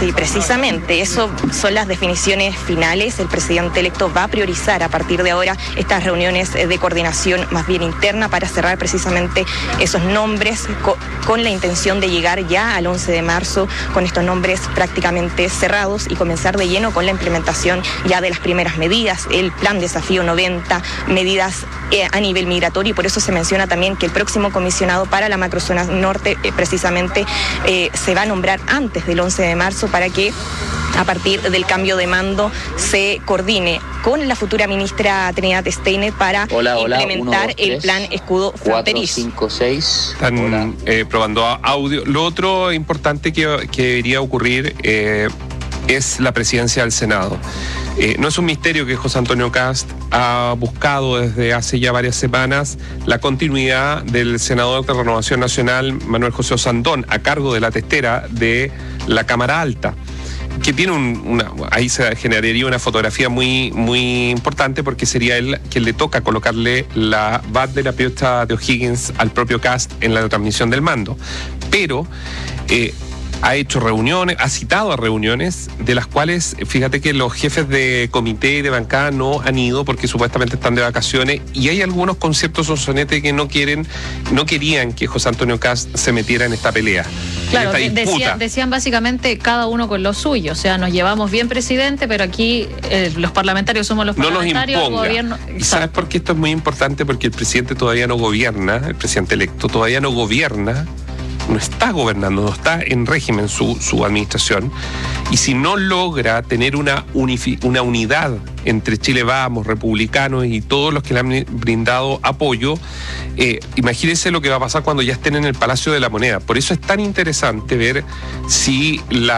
Sí, precisamente, eso son las definiciones finales. El presidente electo va a priorizar a partir de ahora estas reuniones de coordinación más bien interna para cerrar precisamente esos nombres co- con la intención de llegar ya al once de marzo con estos nombres prácticamente cerrados y comenzar de lleno con la implementación ya de las primeras medidas, el plan Desafío noventa, medidas eh, a nivel migratorio, y por eso se menciona también que el próximo comisionado para la macrozona norte eh, precisamente eh, se va a nombrar antes del once de marzo para que a partir del cambio de mando se coordine con la futura ministra Trinidad Steiner para hola, hola, implementar uno, dos, tres, el plan escudo fronterizo. cuatro, cinco, seis. Están eh, probando audio. Lo otro importante que, que debería ocurrir eh, es la presidencia del Senado. Eh, no es un misterio que José Antonio Kast ha buscado desde hace ya varias semanas la continuidad del senador de Renovación Nacional, Manuel José Osandón, a cargo de la testera de la Cámara Alta, que tiene un, una, ahí se generaría una fotografía muy, muy importante, porque sería él quien le toca colocarle la bandera patriota de O'Higgins al propio Kast en la transmisión del mando. Pero eh, ha hecho reuniones, ha citado a reuniones de las cuales, fíjate que los jefes de comité y de bancada no han ido porque supuestamente están de vacaciones, y hay algunos con cierto sonsonete que no quieren, no querían que José Antonio Kast se metiera en esta pelea. Claro, en esta disputa. decían, decían básicamente cada uno con lo suyo, o sea, nos llevamos bien, presidente, pero aquí eh, los parlamentarios somos los no parlamentarios, nos el imponga. gobierno... ¿Y sabes por qué esto es muy importante? Porque el presidente todavía no gobierna, el presidente electo todavía no gobierna, no está gobernando, no está en régimen su, su administración, y si no logra tener una, unifi, una unidad entre Chile Vamos, republicanos y todos los que le han brindado apoyo, eh, imagínense lo que va a pasar cuando ya estén en el Palacio de la Moneda. Por eso es tan interesante ver si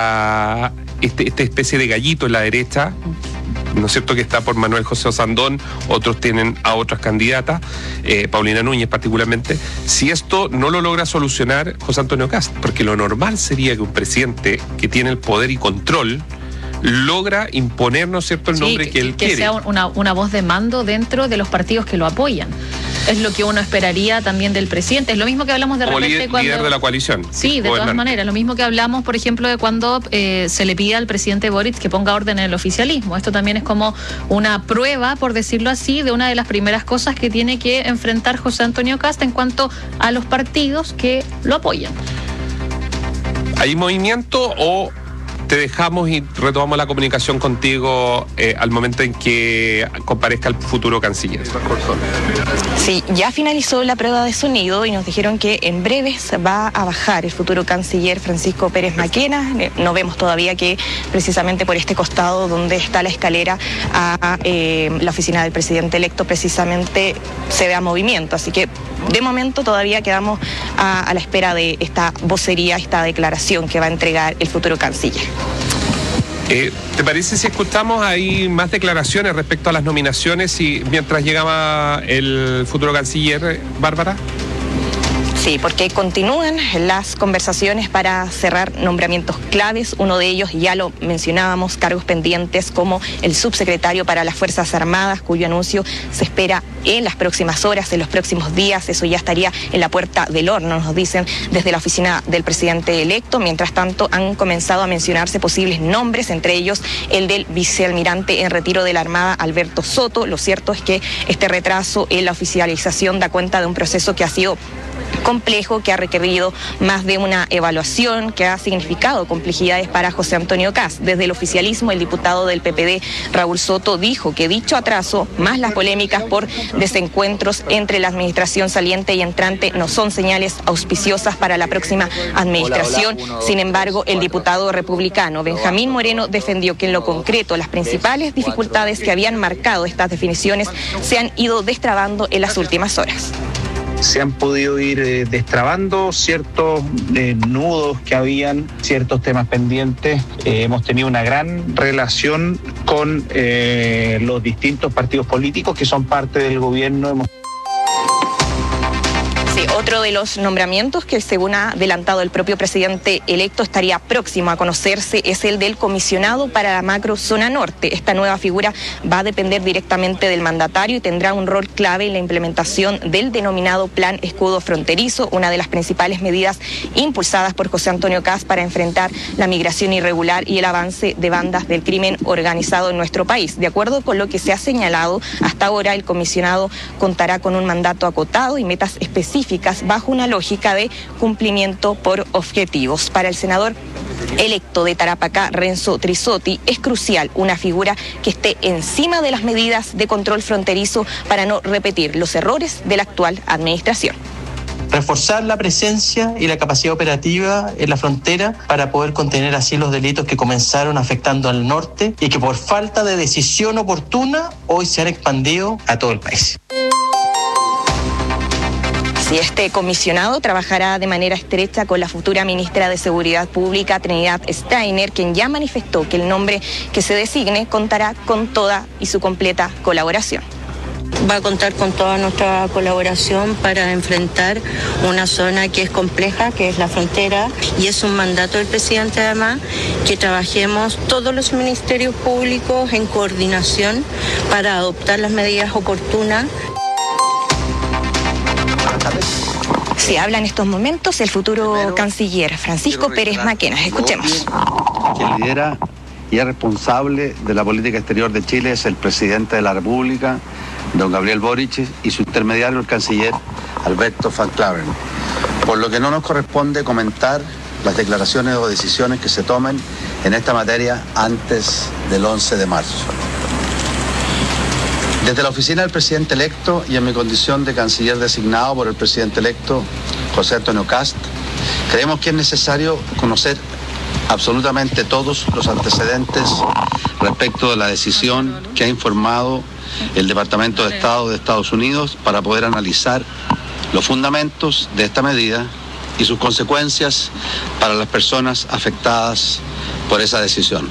la este, esta especie de gallito en la derecha, ¿no es cierto?, que está por Manuel José Osandón, otros tienen a otras candidatas, eh, Paulina Núñez particularmente, si esto no lo logra solucionar José Antonio Kast, porque lo normal sería que un presidente que tiene el poder y control logra imponer, ¿no es cierto?, el nombre sí, que él que quiere. sea una, una voz de mando dentro de los partidos que lo apoyan. Es lo que uno esperaría también del presidente. Es lo mismo que hablamos de Como repente líder, cuando... líder de la coalición. Sí, de todas maneras. Lo mismo que hablamos, por ejemplo, de cuando eh, se le pide al presidente Boric que ponga orden en el oficialismo. Esto también es como una prueba, por decirlo así, de una de las primeras cosas que tiene que enfrentar José Antonio Kast en cuanto a los partidos que lo apoyan. ¿Hay movimiento o te dejamos y retomamos la comunicación contigo eh, al momento en que comparezca el futuro canciller? Sí, ya finalizó la prueba de sonido y nos dijeron que en breves va a bajar el futuro canciller Francisco Pérez Maquena. No vemos todavía que precisamente por este costado donde está la escalera a eh, la oficina del presidente electo precisamente se vea movimiento. Así que de momento todavía quedamos a, a la espera de esta vocería, esta declaración que va a entregar el futuro canciller. Eh, ¿Te parece si escuchamos ahí más declaraciones respecto a las nominaciones y mientras llegaba el futuro canciller, Bárbara? Sí, porque continúan las conversaciones para cerrar nombramientos claves. Uno de ellos, ya lo mencionábamos, cargos pendientes como el subsecretario para las Fuerzas Armadas, cuyo anuncio se espera en las próximas horas, en los próximos días. Eso ya estaría en la puerta del horno, nos dicen desde la oficina del presidente electo. Mientras tanto, han comenzado a mencionarse posibles nombres, entre ellos el del vicealmirante en retiro de la Armada, Alberto Soto. Lo cierto es que este retraso en la oficialización da cuenta de un proceso que ha sido complejo, que ha requerido más de una evaluación, que ha significado complejidades para José Antonio Kast. Desde el oficialismo, el diputado del P P D, Raúl Soto, dijo que dicho atraso, más las polémicas por desencuentros entre la administración saliente y entrante, no son señales auspiciosas para la próxima administración. Hola, hola, uno, Sin embargo, el diputado republicano Benjamín Moreno defendió que en lo concreto las principales dificultades que habían marcado estas definiciones se han ido destrabando en las últimas horas. Se han podido ir eh, destrabando ciertos eh, nudos que habían, ciertos temas pendientes. Eh, hemos tenido una gran relación con eh, los distintos partidos políticos que son parte del gobierno. Hemos Sí, Sí, otro de los nombramientos que, según ha adelantado el propio presidente electo, estaría próximo a conocerse es el del comisionado para la macrozona norte. Esta nueva figura va a depender directamente del mandatario y tendrá un rol clave en la implementación del denominado Plan Escudo Fronterizo, una de las principales medidas impulsadas por José Antonio Kast para enfrentar la migración irregular y el avance de bandas del crimen organizado en nuestro país. De acuerdo con lo que se ha señalado, hasta ahora el comisionado contará con un mandato acotado y metas específicas bajo una lógica de cumplimiento por objetivos. Para el senador electo de Tarapacá, Renzo Trisotti, es crucial una figura que esté encima de las medidas de control fronterizo para no repetir los errores de la actual administración. Reforzar la presencia y la capacidad operativa en la frontera para poder contener así los delitos que comenzaron afectando al norte y que por falta de decisión oportuna hoy se han expandido a todo el país. Si este comisionado trabajará de manera estrecha con la futura ministra de Seguridad Pública, Trinidad Steiner, quien ya manifestó que el nombre que se designe contará con toda y su completa colaboración. Va a contar con toda nuestra colaboración para enfrentar una zona que es compleja, que es la frontera, y es un mandato del presidente además que trabajemos todos los ministerios públicos en coordinación para adoptar las medidas oportunas. Se habla en estos momentos el futuro Primero, canciller Francisco Pérez Maquena. Escuchemos. Quien lidera y es responsable de la política exterior de Chile es el presidente de la República, don Gabriel Boric, y su intermediario, el canciller Alberto Van Claveren. Por lo que no nos corresponde comentar las declaraciones o decisiones que se tomen en esta materia antes del once de marzo. Desde la oficina del presidente electo y en mi condición de canciller designado por el presidente electo José Antonio Kast, creemos que es necesario conocer absolutamente todos los antecedentes respecto de la decisión que ha informado el Departamento de Estado de Estados Unidos para poder analizar los fundamentos de esta medida y sus consecuencias para las personas afectadas por esa decisión.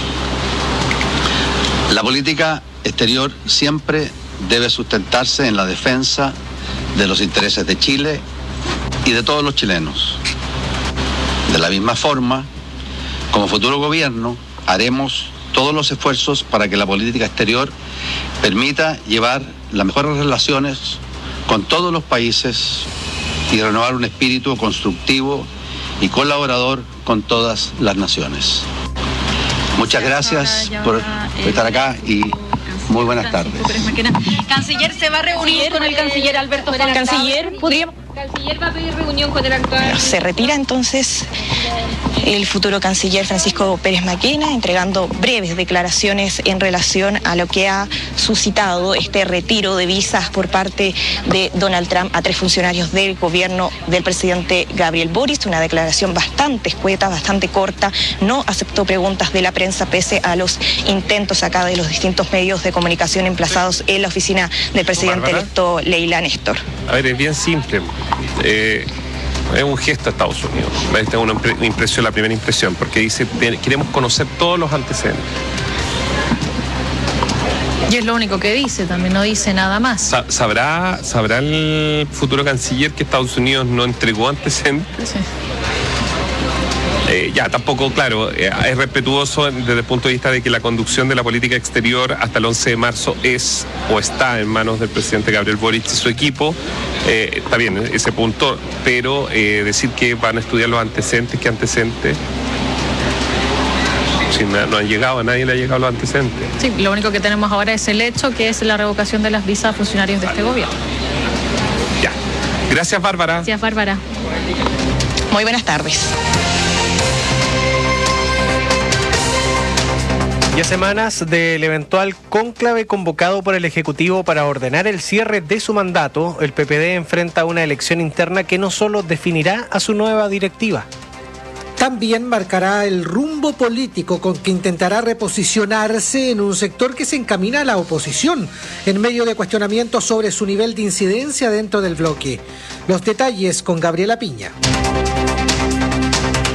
La política exterior siempre debe sustentarse en la defensa de los intereses de Chile y de todos los chilenos. De la misma forma, como futuro gobierno, haremos todos los esfuerzos para que la política exterior permita llevar las mejores relaciones con todos los países y renovar un espíritu constructivo y colaborador con todas las naciones. Muchas gracias por estar acá y muy buenas tardes. Canciller, ¿se va a reunir con el canciller Alberto Van Claveren? Canciller, podríamos... Canciller va a pedir reunión con el actual... Se retira entonces el futuro canciller Francisco Pérez Maquena, entregando breves declaraciones en relación a lo que ha suscitado este retiro de visas por parte de Donald Trump a tres funcionarios del gobierno del presidente Gabriel Boric. Una declaración bastante escueta, bastante corta. No aceptó preguntas de la prensa pese a los intentos acá de los distintos medios de comunicación emplazados en la oficina del presidente electo Leila Néstor. A ver, es bien simple. Eh, es un gesto a Estados Unidos. Esta es una impresión, la primera impresión, porque dice, queremos conocer todos los antecedentes. Y es lo único que dice, también no dice nada más. ¿Sabrá, sabrá el futuro canciller que Estados Unidos no entregó antecedentes? Sí. Eh, ya, tampoco, claro, eh, es respetuoso desde el punto de vista de que la conducción de la política exterior hasta el once de marzo es o está en manos del presidente Gabriel Boric y su equipo. Eh, está bien, ese punto, pero eh, decir que van a estudiar los antecedentes, ¿qué antecedentes? Si no, no han llegado, a nadie le ha llegado los antecedentes. Sí, lo único que tenemos ahora es el hecho que es la revocación de las visas a funcionarios de este gobierno. Ya. Gracias, Bárbara. Gracias, Bárbara. Muy buenas tardes. Y a semanas del eventual cónclave convocado por el Ejecutivo para ordenar el cierre de su mandato, el P P D enfrenta una elección interna que no solo definirá a su nueva directiva, también marcará el rumbo político con que intentará reposicionarse en un sector que se encamina a la oposición, en medio de cuestionamientos sobre su nivel de incidencia dentro del bloque. Los detalles con Gabriela Piña.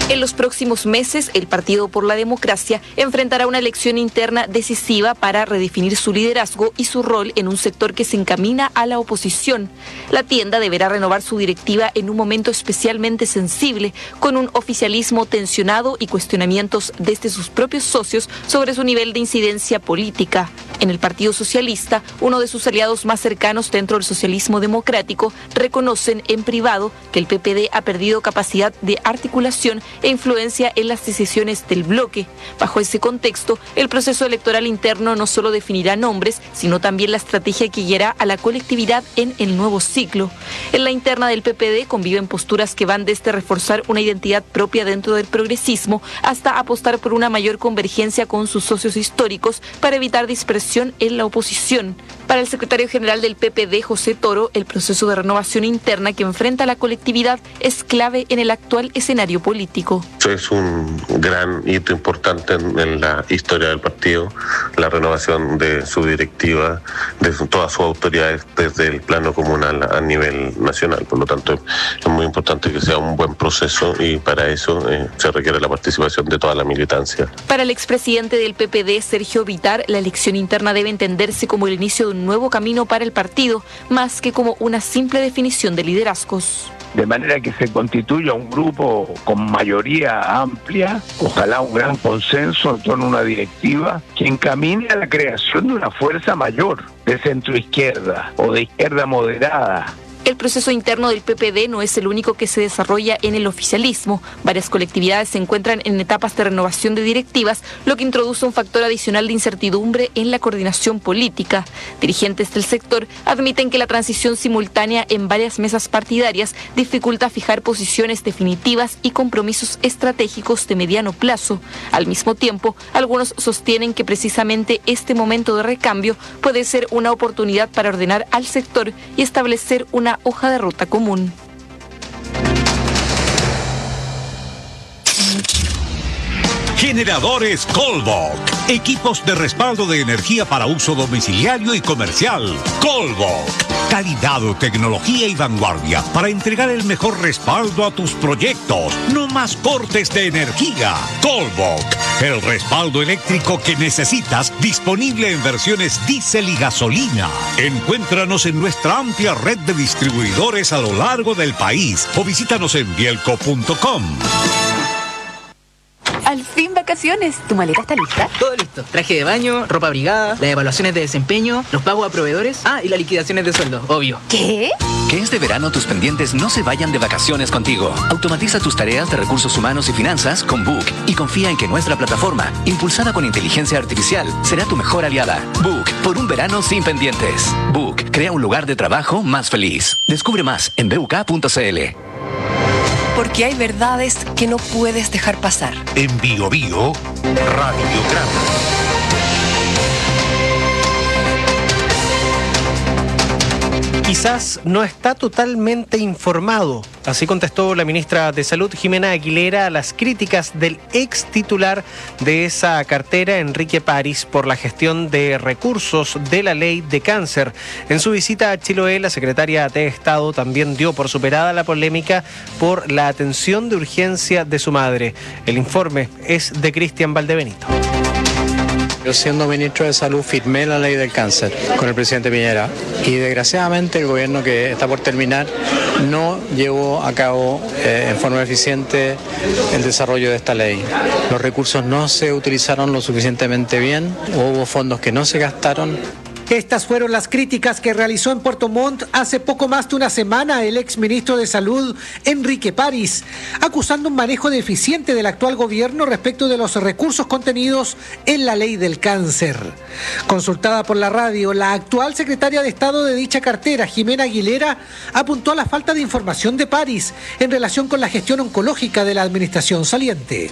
En los próximos meses, el Partido por la Democracia enfrentará una elección interna decisiva para redefinir su liderazgo y su rol en un sector que se encamina a la oposición. La tienda deberá renovar su directiva en un momento especialmente sensible, con un oficialismo tensionado y cuestionamientos desde sus propios socios sobre su nivel de incidencia política. En el Partido Socialista, uno de sus aliados más cercanos dentro del socialismo democrático reconocen en privado que el P P D ha perdido capacidad de articulación e influencia en las decisiones del bloque. Bajo ese contexto, el proceso electoral interno no solo definirá nombres, sino también la estrategia que guiará a la colectividad en el nuevo ciclo. En la interna del P P D conviven posturas que van desde reforzar una identidad propia dentro del progresismo hasta apostar por una mayor convergencia con sus socios históricos para evitar dispersión en la oposición. Para el secretario general del P P D, José Toro, el proceso de renovación interna que enfrenta la colectividad es clave en el actual escenario político. Eso es un gran hito importante en, en la historia del partido, la renovación de su directiva, de su, todas sus autoridades desde el plano comunal a nivel nacional. Por lo tanto, es muy importante que sea un buen proceso y para eso eh, se requiere la participación de toda la militancia. Para el expresidente del P P D, Sergio Vitar, la elección interna debe entenderse como el inicio de un nuevo camino para el partido, más que como una simple definición de liderazgos. De manera que se constituya un grupo con mayoría amplia, ojalá un gran consenso en torno a una directiva que encamine a la creación de una fuerza mayor de centroizquierda o de izquierda moderada. El proceso interno del P P D no es el único que se desarrolla en el oficialismo. Varias colectividades se encuentran en etapas de renovación de directivas, lo que introduce un factor adicional de incertidumbre en la coordinación política. Dirigentes del sector admiten que la transición simultánea en varias mesas partidarias dificulta fijar posiciones definitivas y compromisos estratégicos de mediano plazo. Al mismo tiempo, algunos sostienen que precisamente este momento de recambio puede ser una oportunidad para ordenar al sector y establecer una hoja de ruta común. Generadores Colbok. Equipos de respaldo de energía para uso domiciliario y comercial. Colbok. Calidad, tecnología y vanguardia para entregar el mejor respaldo a tus proyectos. No más cortes de energía. Colbok. El respaldo eléctrico que necesitas, disponible en versiones diésel y gasolina. Encuéntranos en nuestra amplia red de distribuidores a lo largo del país o visítanos en bielco punto com. Al fin vacaciones. ¿Tu maleta está lista? Todo listo. Traje de baño, ropa abrigada, las evaluaciones de desempeño, los pagos a proveedores, ah, y las liquidaciones de sueldo, obvio. ¿Qué? Que este verano tus pendientes no se vayan de vacaciones contigo. Automatiza tus tareas de recursos humanos y finanzas con Book y confía en que nuestra plataforma, impulsada con inteligencia artificial, será tu mejor aliada. Book, por un verano sin pendientes. Book, crea un lugar de trabajo más feliz. Descubre más en b u k punto c l. Porque hay verdades que no puedes dejar pasar. En Bio Bio, Radiograma. Quizás no está totalmente informado. Así contestó la ministra de Salud, Jimena Aguilera, a las críticas del ex titular de esa cartera, Enrique París, por la gestión de recursos de la ley de cáncer. En su visita a Chiloé, la secretaria de Estado también dio por superada la polémica por la atención de urgencia de su madre. El informe es de Cristian Valdebenito. Yo, siendo ministro de Salud, firmé la ley del cáncer con el presidente Piñera y desgraciadamente el gobierno que está por terminar no llevó a cabo eh, en forma eficiente el desarrollo de esta ley. Los recursos no se utilizaron lo suficientemente bien, hubo fondos que no se gastaron. Estas fueron las críticas que realizó en Puerto Montt hace poco más de una semana el exministro de Salud, Enrique París, acusando un manejo deficiente del actual gobierno respecto de los recursos contenidos en la ley del cáncer. Consultada por la radio, la actual secretaria de Estado de dicha cartera, Jimena Aguilera, apuntó a la falta de información de París en relación con la gestión oncológica de la administración saliente.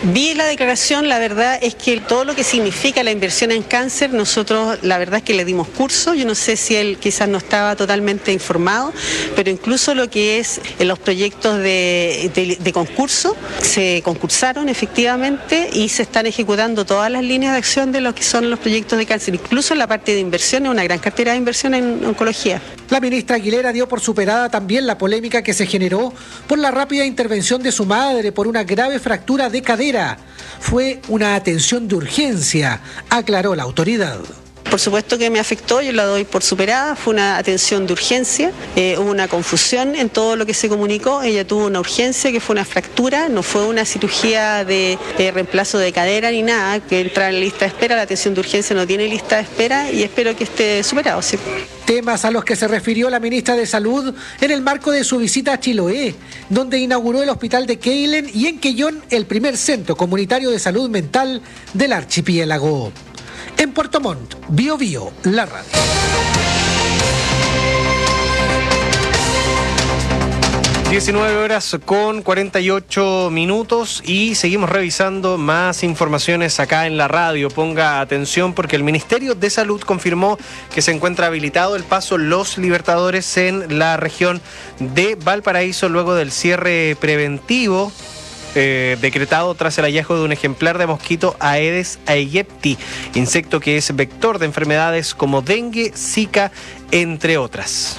Vi la declaración, la verdad es que todo lo que significa la inversión en cáncer, nosotros la verdad es que le dimos curso. Yo no sé si él quizás no estaba totalmente informado, pero incluso lo que es en los proyectos de, de, de concurso, se concursaron efectivamente y se están ejecutando todas las líneas de acción de lo que son los proyectos de cáncer, incluso en la parte de inversión, una gran cartera de inversión en oncología. La ministra Aguilera dio por superada también la polémica que se generó por la rápida intervención de su madre por una grave fractura de cadera. Fue una atención de urgencia, aclaró la autoridad. Por supuesto que me afectó, yo la doy por superada, fue una atención de urgencia, eh, hubo una confusión en todo lo que se comunicó, ella tuvo una urgencia que fue una fractura, no fue una cirugía de, de reemplazo de cadera ni nada, que entra en la lista de espera, la atención de urgencia no tiene lista de espera y espero que esté superado, ¿sí? Temas a los que se refirió la ministra de Salud en el marco de su visita a Chiloé, donde inauguró el hospital de Keilen y en Quellón el primer centro comunitario de salud mental del archipiélago. En Puerto Montt, Bio Bio, la radio. diecinueve horas con cuarenta y ocho minutos y seguimos revisando más informaciones acá en la radio. Ponga atención porque el Ministerio de Salud confirmó que se encuentra habilitado el paso Los Libertadores en la región de Valparaíso luego del cierre preventivo Eh, decretado tras el hallazgo de un ejemplar de mosquito Aedes aegypti, insecto que es vector de enfermedades como dengue, zika, entre otras.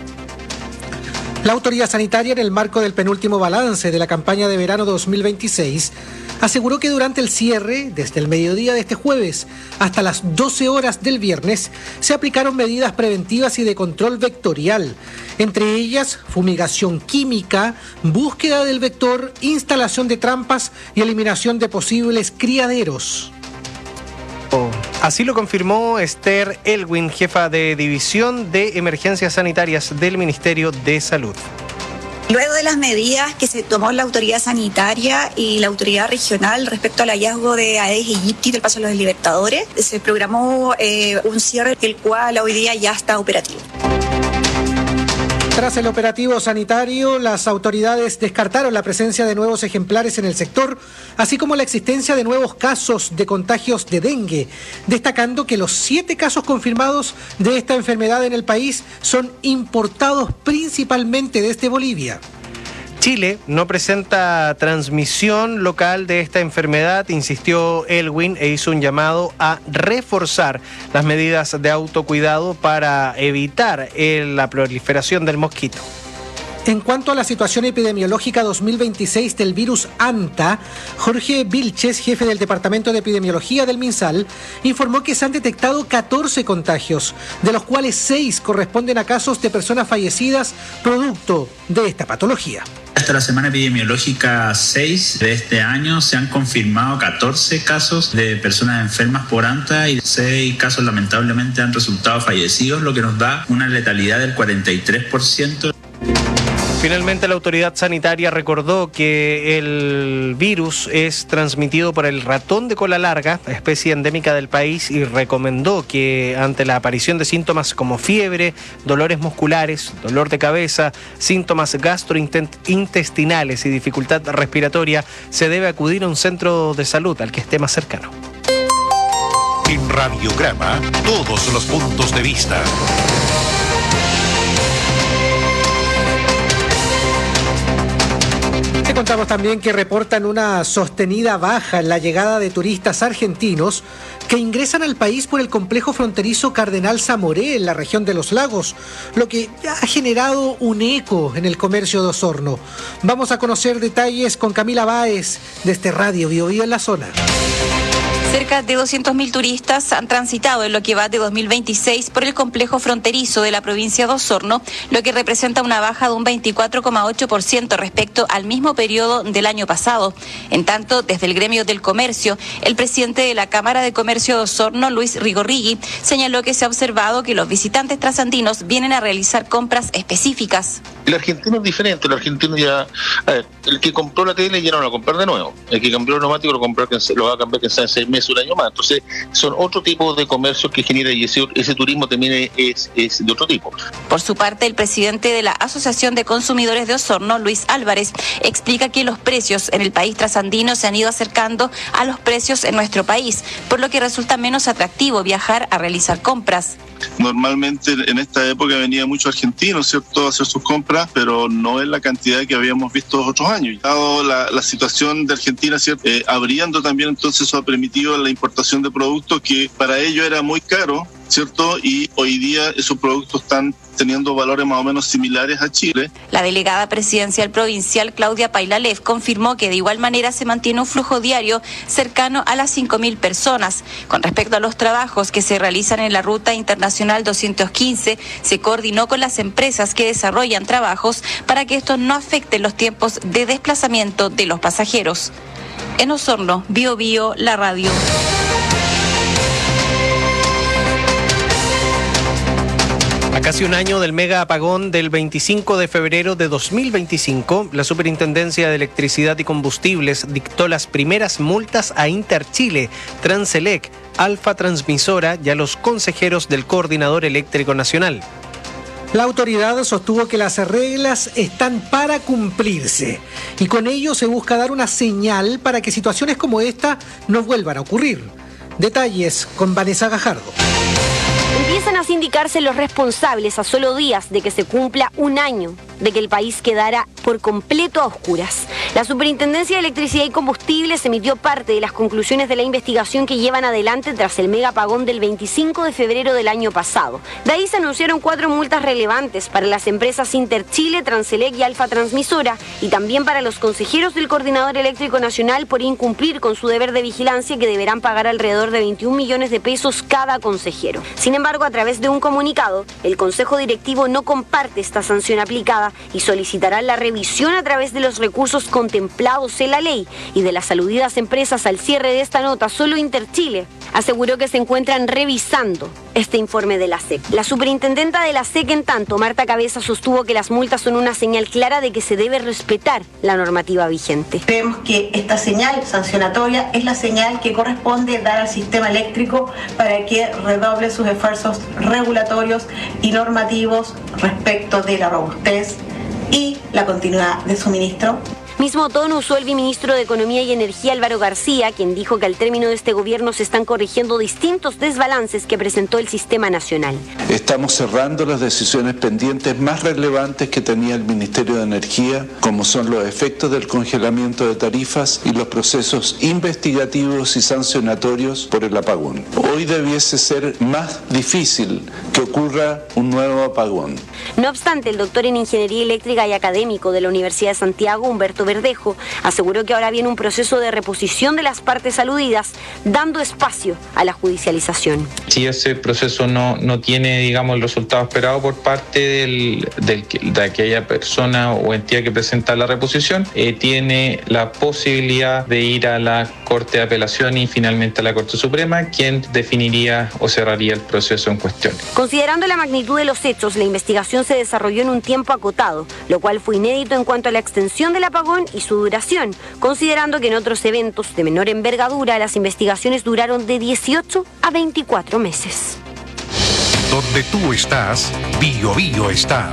La autoridad sanitaria, en el marco del penúltimo balance de la campaña de verano dos mil veintiséis, aseguró que durante el cierre, desde el mediodía de este jueves hasta las doce horas del viernes, se aplicaron medidas preventivas y de control vectorial, entre ellas fumigación química, búsqueda del vector, instalación de trampas y eliminación de posibles criaderos. Así lo confirmó Esther Elwin, jefa de División de Emergencias Sanitarias del Ministerio de Salud. Luego de las medidas que se tomó la autoridad sanitaria y la autoridad regional respecto al hallazgo de Aedes aegypti del Paso de los Libertadores, se programó eh, un cierre el cual hoy día ya está operativo. Tras el operativo sanitario, las autoridades descartaron la presencia de nuevos ejemplares en el sector, así como la existencia de nuevos casos de contagios de dengue, destacando que los siete casos confirmados de esta enfermedad en el país son importados principalmente desde Bolivia. Chile no presenta transmisión local de esta enfermedad, insistió Elwin, e hizo un llamado a reforzar las medidas de autocuidado para evitar el, la proliferación del mosquito. En cuanto a la situación epidemiológica dos mil veintiséis del virus ANTA, Jorge Vilches, jefe del Departamento de Epidemiología del MinSal, informó que se han detectado catorce contagios, de los cuales seis corresponden a casos de personas fallecidas producto de esta patología. Hasta la semana epidemiológica seis de este año se han confirmado catorce casos de personas enfermas por ANTA y seis casos lamentablemente han resultado fallecidos, lo que nos da una letalidad del cuarenta y tres por ciento. Finalmente, la autoridad sanitaria recordó que el virus es transmitido por el ratón de cola larga, especie endémica del país, y recomendó que ante la aparición de síntomas como fiebre, dolores musculares, dolor de cabeza, síntomas gastrointestinales y dificultad respiratoria, se debe acudir a un centro de salud al que esté más cercano. En Radiograma, todos los puntos de vista. Te contamos también que reportan una sostenida baja en la llegada de turistas argentinos que ingresan al país por el complejo fronterizo Cardenal Zamoré en la región de Los Lagos, lo que ha generado un eco en el comercio de Osorno. Vamos a conocer detalles con Camila Báez desde Radio Bio Bio en la zona. Cerca de doscientos mil turistas han transitado en lo que va de dos mil veintiséis por el complejo fronterizo de la provincia de Osorno, lo que representa una baja de un veinticuatro coma ocho por ciento respecto al mismo periodo del año pasado. En tanto, desde el gremio del comercio, el presidente de la Cámara de Comercio de Osorno, Luis Rigorrigui, señaló que se ha observado que los visitantes trasandinos vienen a realizar compras específicas. El argentino es diferente, el argentino ya, a ver, el que compró la tele ya no la va a comprar de nuevo, el que compró el neumático lo, compró, lo va a cambiar quizás en seis meses meses, un año más. Entonces, son otro tipo de comercios que genera y ese, ese turismo también es, es de otro tipo. Por su parte, el presidente de la Asociación de Consumidores de Osorno, Luis Álvarez, explica que los precios en el país trasandino se han ido acercando a los precios en nuestro país, por lo que resulta menos atractivo viajar a realizar compras. Normalmente en esta época venía mucho argentino, ¿cierto?, a hacer sus compras, pero no en la cantidad que habíamos visto otros años. Dado la, la situación de Argentina, ¿cierto?, eh, abriendo también, entonces eso ha permitido la importación de productos que para ellos era muy caro, ¿cierto? Y hoy día esos productos están teniendo valores más o menos similares a Chile. La delegada presidencial provincial Claudia Pailalev confirmó que de igual manera se mantiene un flujo diario cercano a las cinco mil personas. Con respecto a los trabajos que se realizan en la Ruta Internacional doscientos quince, se coordinó con las empresas que desarrollan trabajos para que estos no afecten los tiempos de desplazamiento de los pasajeros. En Osorno, Bio Bio, la radio. A casi un año del mega apagón del veinticinco de febrero de dos mil veinticinco, la Superintendencia de Electricidad y Combustibles dictó las primeras multas a Interchile, Transelec, Alfa Transmisora y a los consejeros del Coordinador Eléctrico Nacional. La autoridad sostuvo que las reglas están para cumplirse y con ello se busca dar una señal para que situaciones como esta no vuelvan a ocurrir. Detalles con Vanessa Gajardo. Empiezan a sindicarse los responsables a solo días de que se cumpla un año de que el país quedara por completo a oscuras. La Superintendencia de Electricidad y Combustibles emitió parte de las conclusiones de la investigación que llevan adelante tras el mega apagón del veinticinco de febrero del año pasado. De ahí se anunciaron cuatro multas relevantes para las empresas Interchile, Transelec y Alfa Transmisora y también para los consejeros del Coordinador Eléctrico Nacional por incumplir con su deber de vigilancia, que deberán pagar alrededor de veintiún millones de pesos cada consejero. Sin embargo, a través de un comunicado, el Consejo Directivo no comparte esta sanción aplicada y solicitará la revisión a través de los recursos contemplados en la ley y de las aludidas empresas. Al cierre de esta nota, solo Interchile aseguró que se encuentran revisando este informe de la S E C. La superintendenta de la S E C, en tanto, Marta Cabeza, sostuvo que las multas son una señal clara de que se debe respetar la normativa vigente. Creemos que esta señal sancionatoria es la señal que corresponde dar al sistema eléctrico para que redoble sus esfuerzos regulatorios y normativos respecto de la robustez y la continuidad de suministro. Mismo tono usó el viceministro de Economía y Energía, Álvaro García, quien dijo que al término de este gobierno se están corrigiendo distintos desbalances que presentó el sistema nacional. Estamos cerrando las decisiones pendientes más relevantes que tenía el Ministerio de Energía, como son los efectos del congelamiento de tarifas y los procesos investigativos y sancionatorios por el apagón. Hoy debiese ser más difícil que ocurra un nuevo apagón. No obstante, el doctor en Ingeniería Eléctrica y académico de la Universidad de Santiago, Humberto Verdejo, aseguró que ahora viene un proceso de reposición de las partes aludidas, dando espacio a la judicialización. Si ese proceso no, no tiene, digamos, el resultado esperado por parte del, del, de aquella persona o entidad que presenta la reposición, eh, tiene la posibilidad de ir a la Corte de Apelación y finalmente a la Corte Suprema, quien definiría o cerraría el proceso en cuestión. Considerando la magnitud de los hechos, la investigación se desarrolló en un tiempo acotado, lo cual fue inédito en cuanto a la extensión del apagón y su duración, considerando que en otros eventos de menor envergadura las investigaciones duraron de dieciocho a veinticuatro meses. Donde tú estás, Bio Bio está.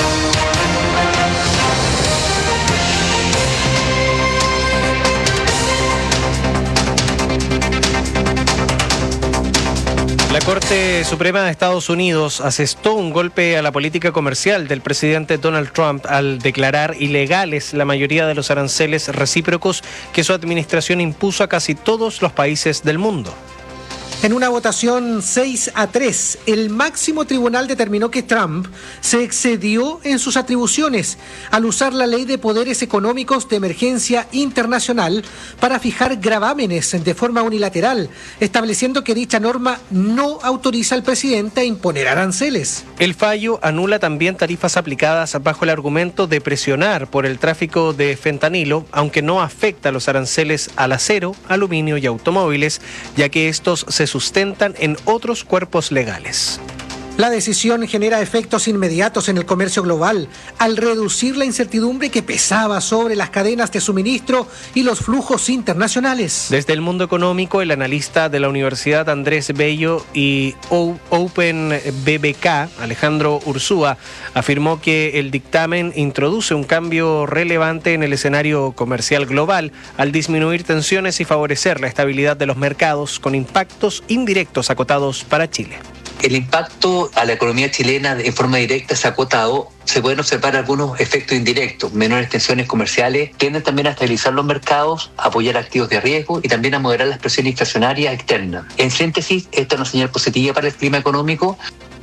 La Corte Suprema de Estados Unidos asestó un golpe a la política comercial del presidente Donald Trump al declarar ilegales la mayoría de los aranceles recíprocos que su administración impuso a casi todos los países del mundo. En una votación seis a tres, el máximo tribunal determinó que Trump se excedió en sus atribuciones al usar la Ley de Poderes Económicos de Emergencia Internacional para fijar gravámenes de forma unilateral, estableciendo que dicha norma no autoriza al presidente a imponer aranceles. El fallo anula también tarifas aplicadas bajo el argumento de presionar por el tráfico de fentanilo, aunque no afecta los aranceles al acero, aluminio y automóviles, ya que estos se sustentan en otros cuerpos legales. La decisión genera efectos inmediatos en el comercio global, al reducir la incertidumbre que pesaba sobre las cadenas de suministro y los flujos internacionales. Desde el mundo económico, el analista de la Universidad Andrés Bello y Open B B K, Alejandro Ursúa, afirmó que el dictamen introduce un cambio relevante en el escenario comercial global al disminuir tensiones y favorecer la estabilidad de los mercados con impactos indirectos acotados para Chile. El impacto a la economía chilena en forma directa se ha acotado. Se pueden observar algunos efectos indirectos. Menores tensiones comerciales tienden también a estabilizar los mercados, a apoyar activos de riesgo y también a moderar las presiones inflacionarias externas. En síntesis, esta es una señal positiva para el clima económico.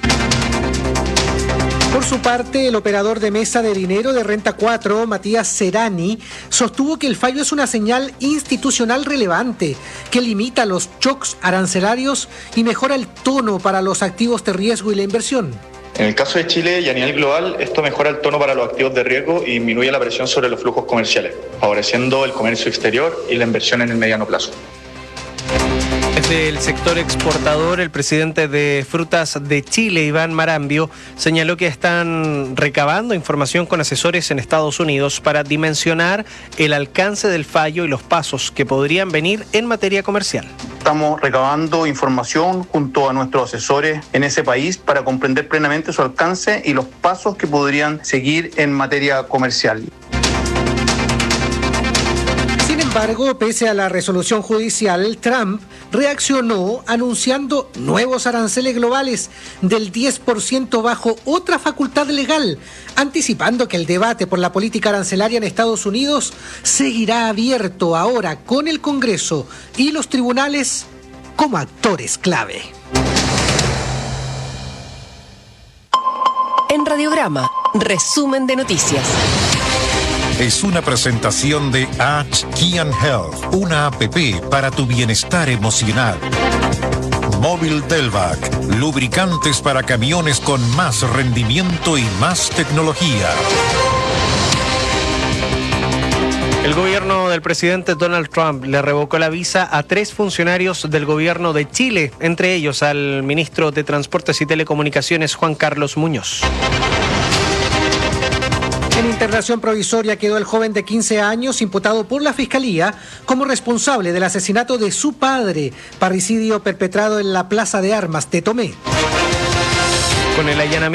Por su parte, el operador de mesa de dinero de Renta cuatro, Matías Serani, sostuvo que el fallo es una señal institucional relevante que limita los shocks arancelarios y mejora el tono para los activos de riesgo y la inversión. En el caso de Chile y a nivel global, esto mejora el tono para los activos de riesgo y disminuye la presión sobre los flujos comerciales, favoreciendo el comercio exterior y la inversión en el mediano plazo. Desde el sector exportador, el presidente de Frutas de Chile, Iván Marambio, señaló que están recabando información con asesores en Estados Unidos para dimensionar el alcance del fallo y los pasos que podrían venir en materia comercial. Estamos recabando información junto a nuestros asesores en ese país para comprender plenamente su alcance y los pasos que podrían seguir en materia comercial. Sin embargo, pese a la resolución judicial, Trump reaccionó anunciando nuevos aranceles globales del diez por ciento bajo otra facultad legal, anticipando que el debate por la política arancelaria en Estados Unidos seguirá abierto ahora con el Congreso y los tribunales como actores clave. En Radiograma, resumen de noticias. Es una presentación de H Key and Health, una app para tu bienestar emocional. Móvil Delvac, lubricantes para camiones con más rendimiento y más tecnología. El gobierno del presidente Donald Trump le revocó la visa a tres funcionarios del gobierno de Chile, entre ellos al ministro de Transportes y Telecomunicaciones, Juan Carlos Muñoz. En internación provisoria quedó el joven de quince años imputado por la Fiscalía como responsable del asesinato de su padre, parricidio perpetrado en la Plaza de Armas de Tomé. Con el allanamiento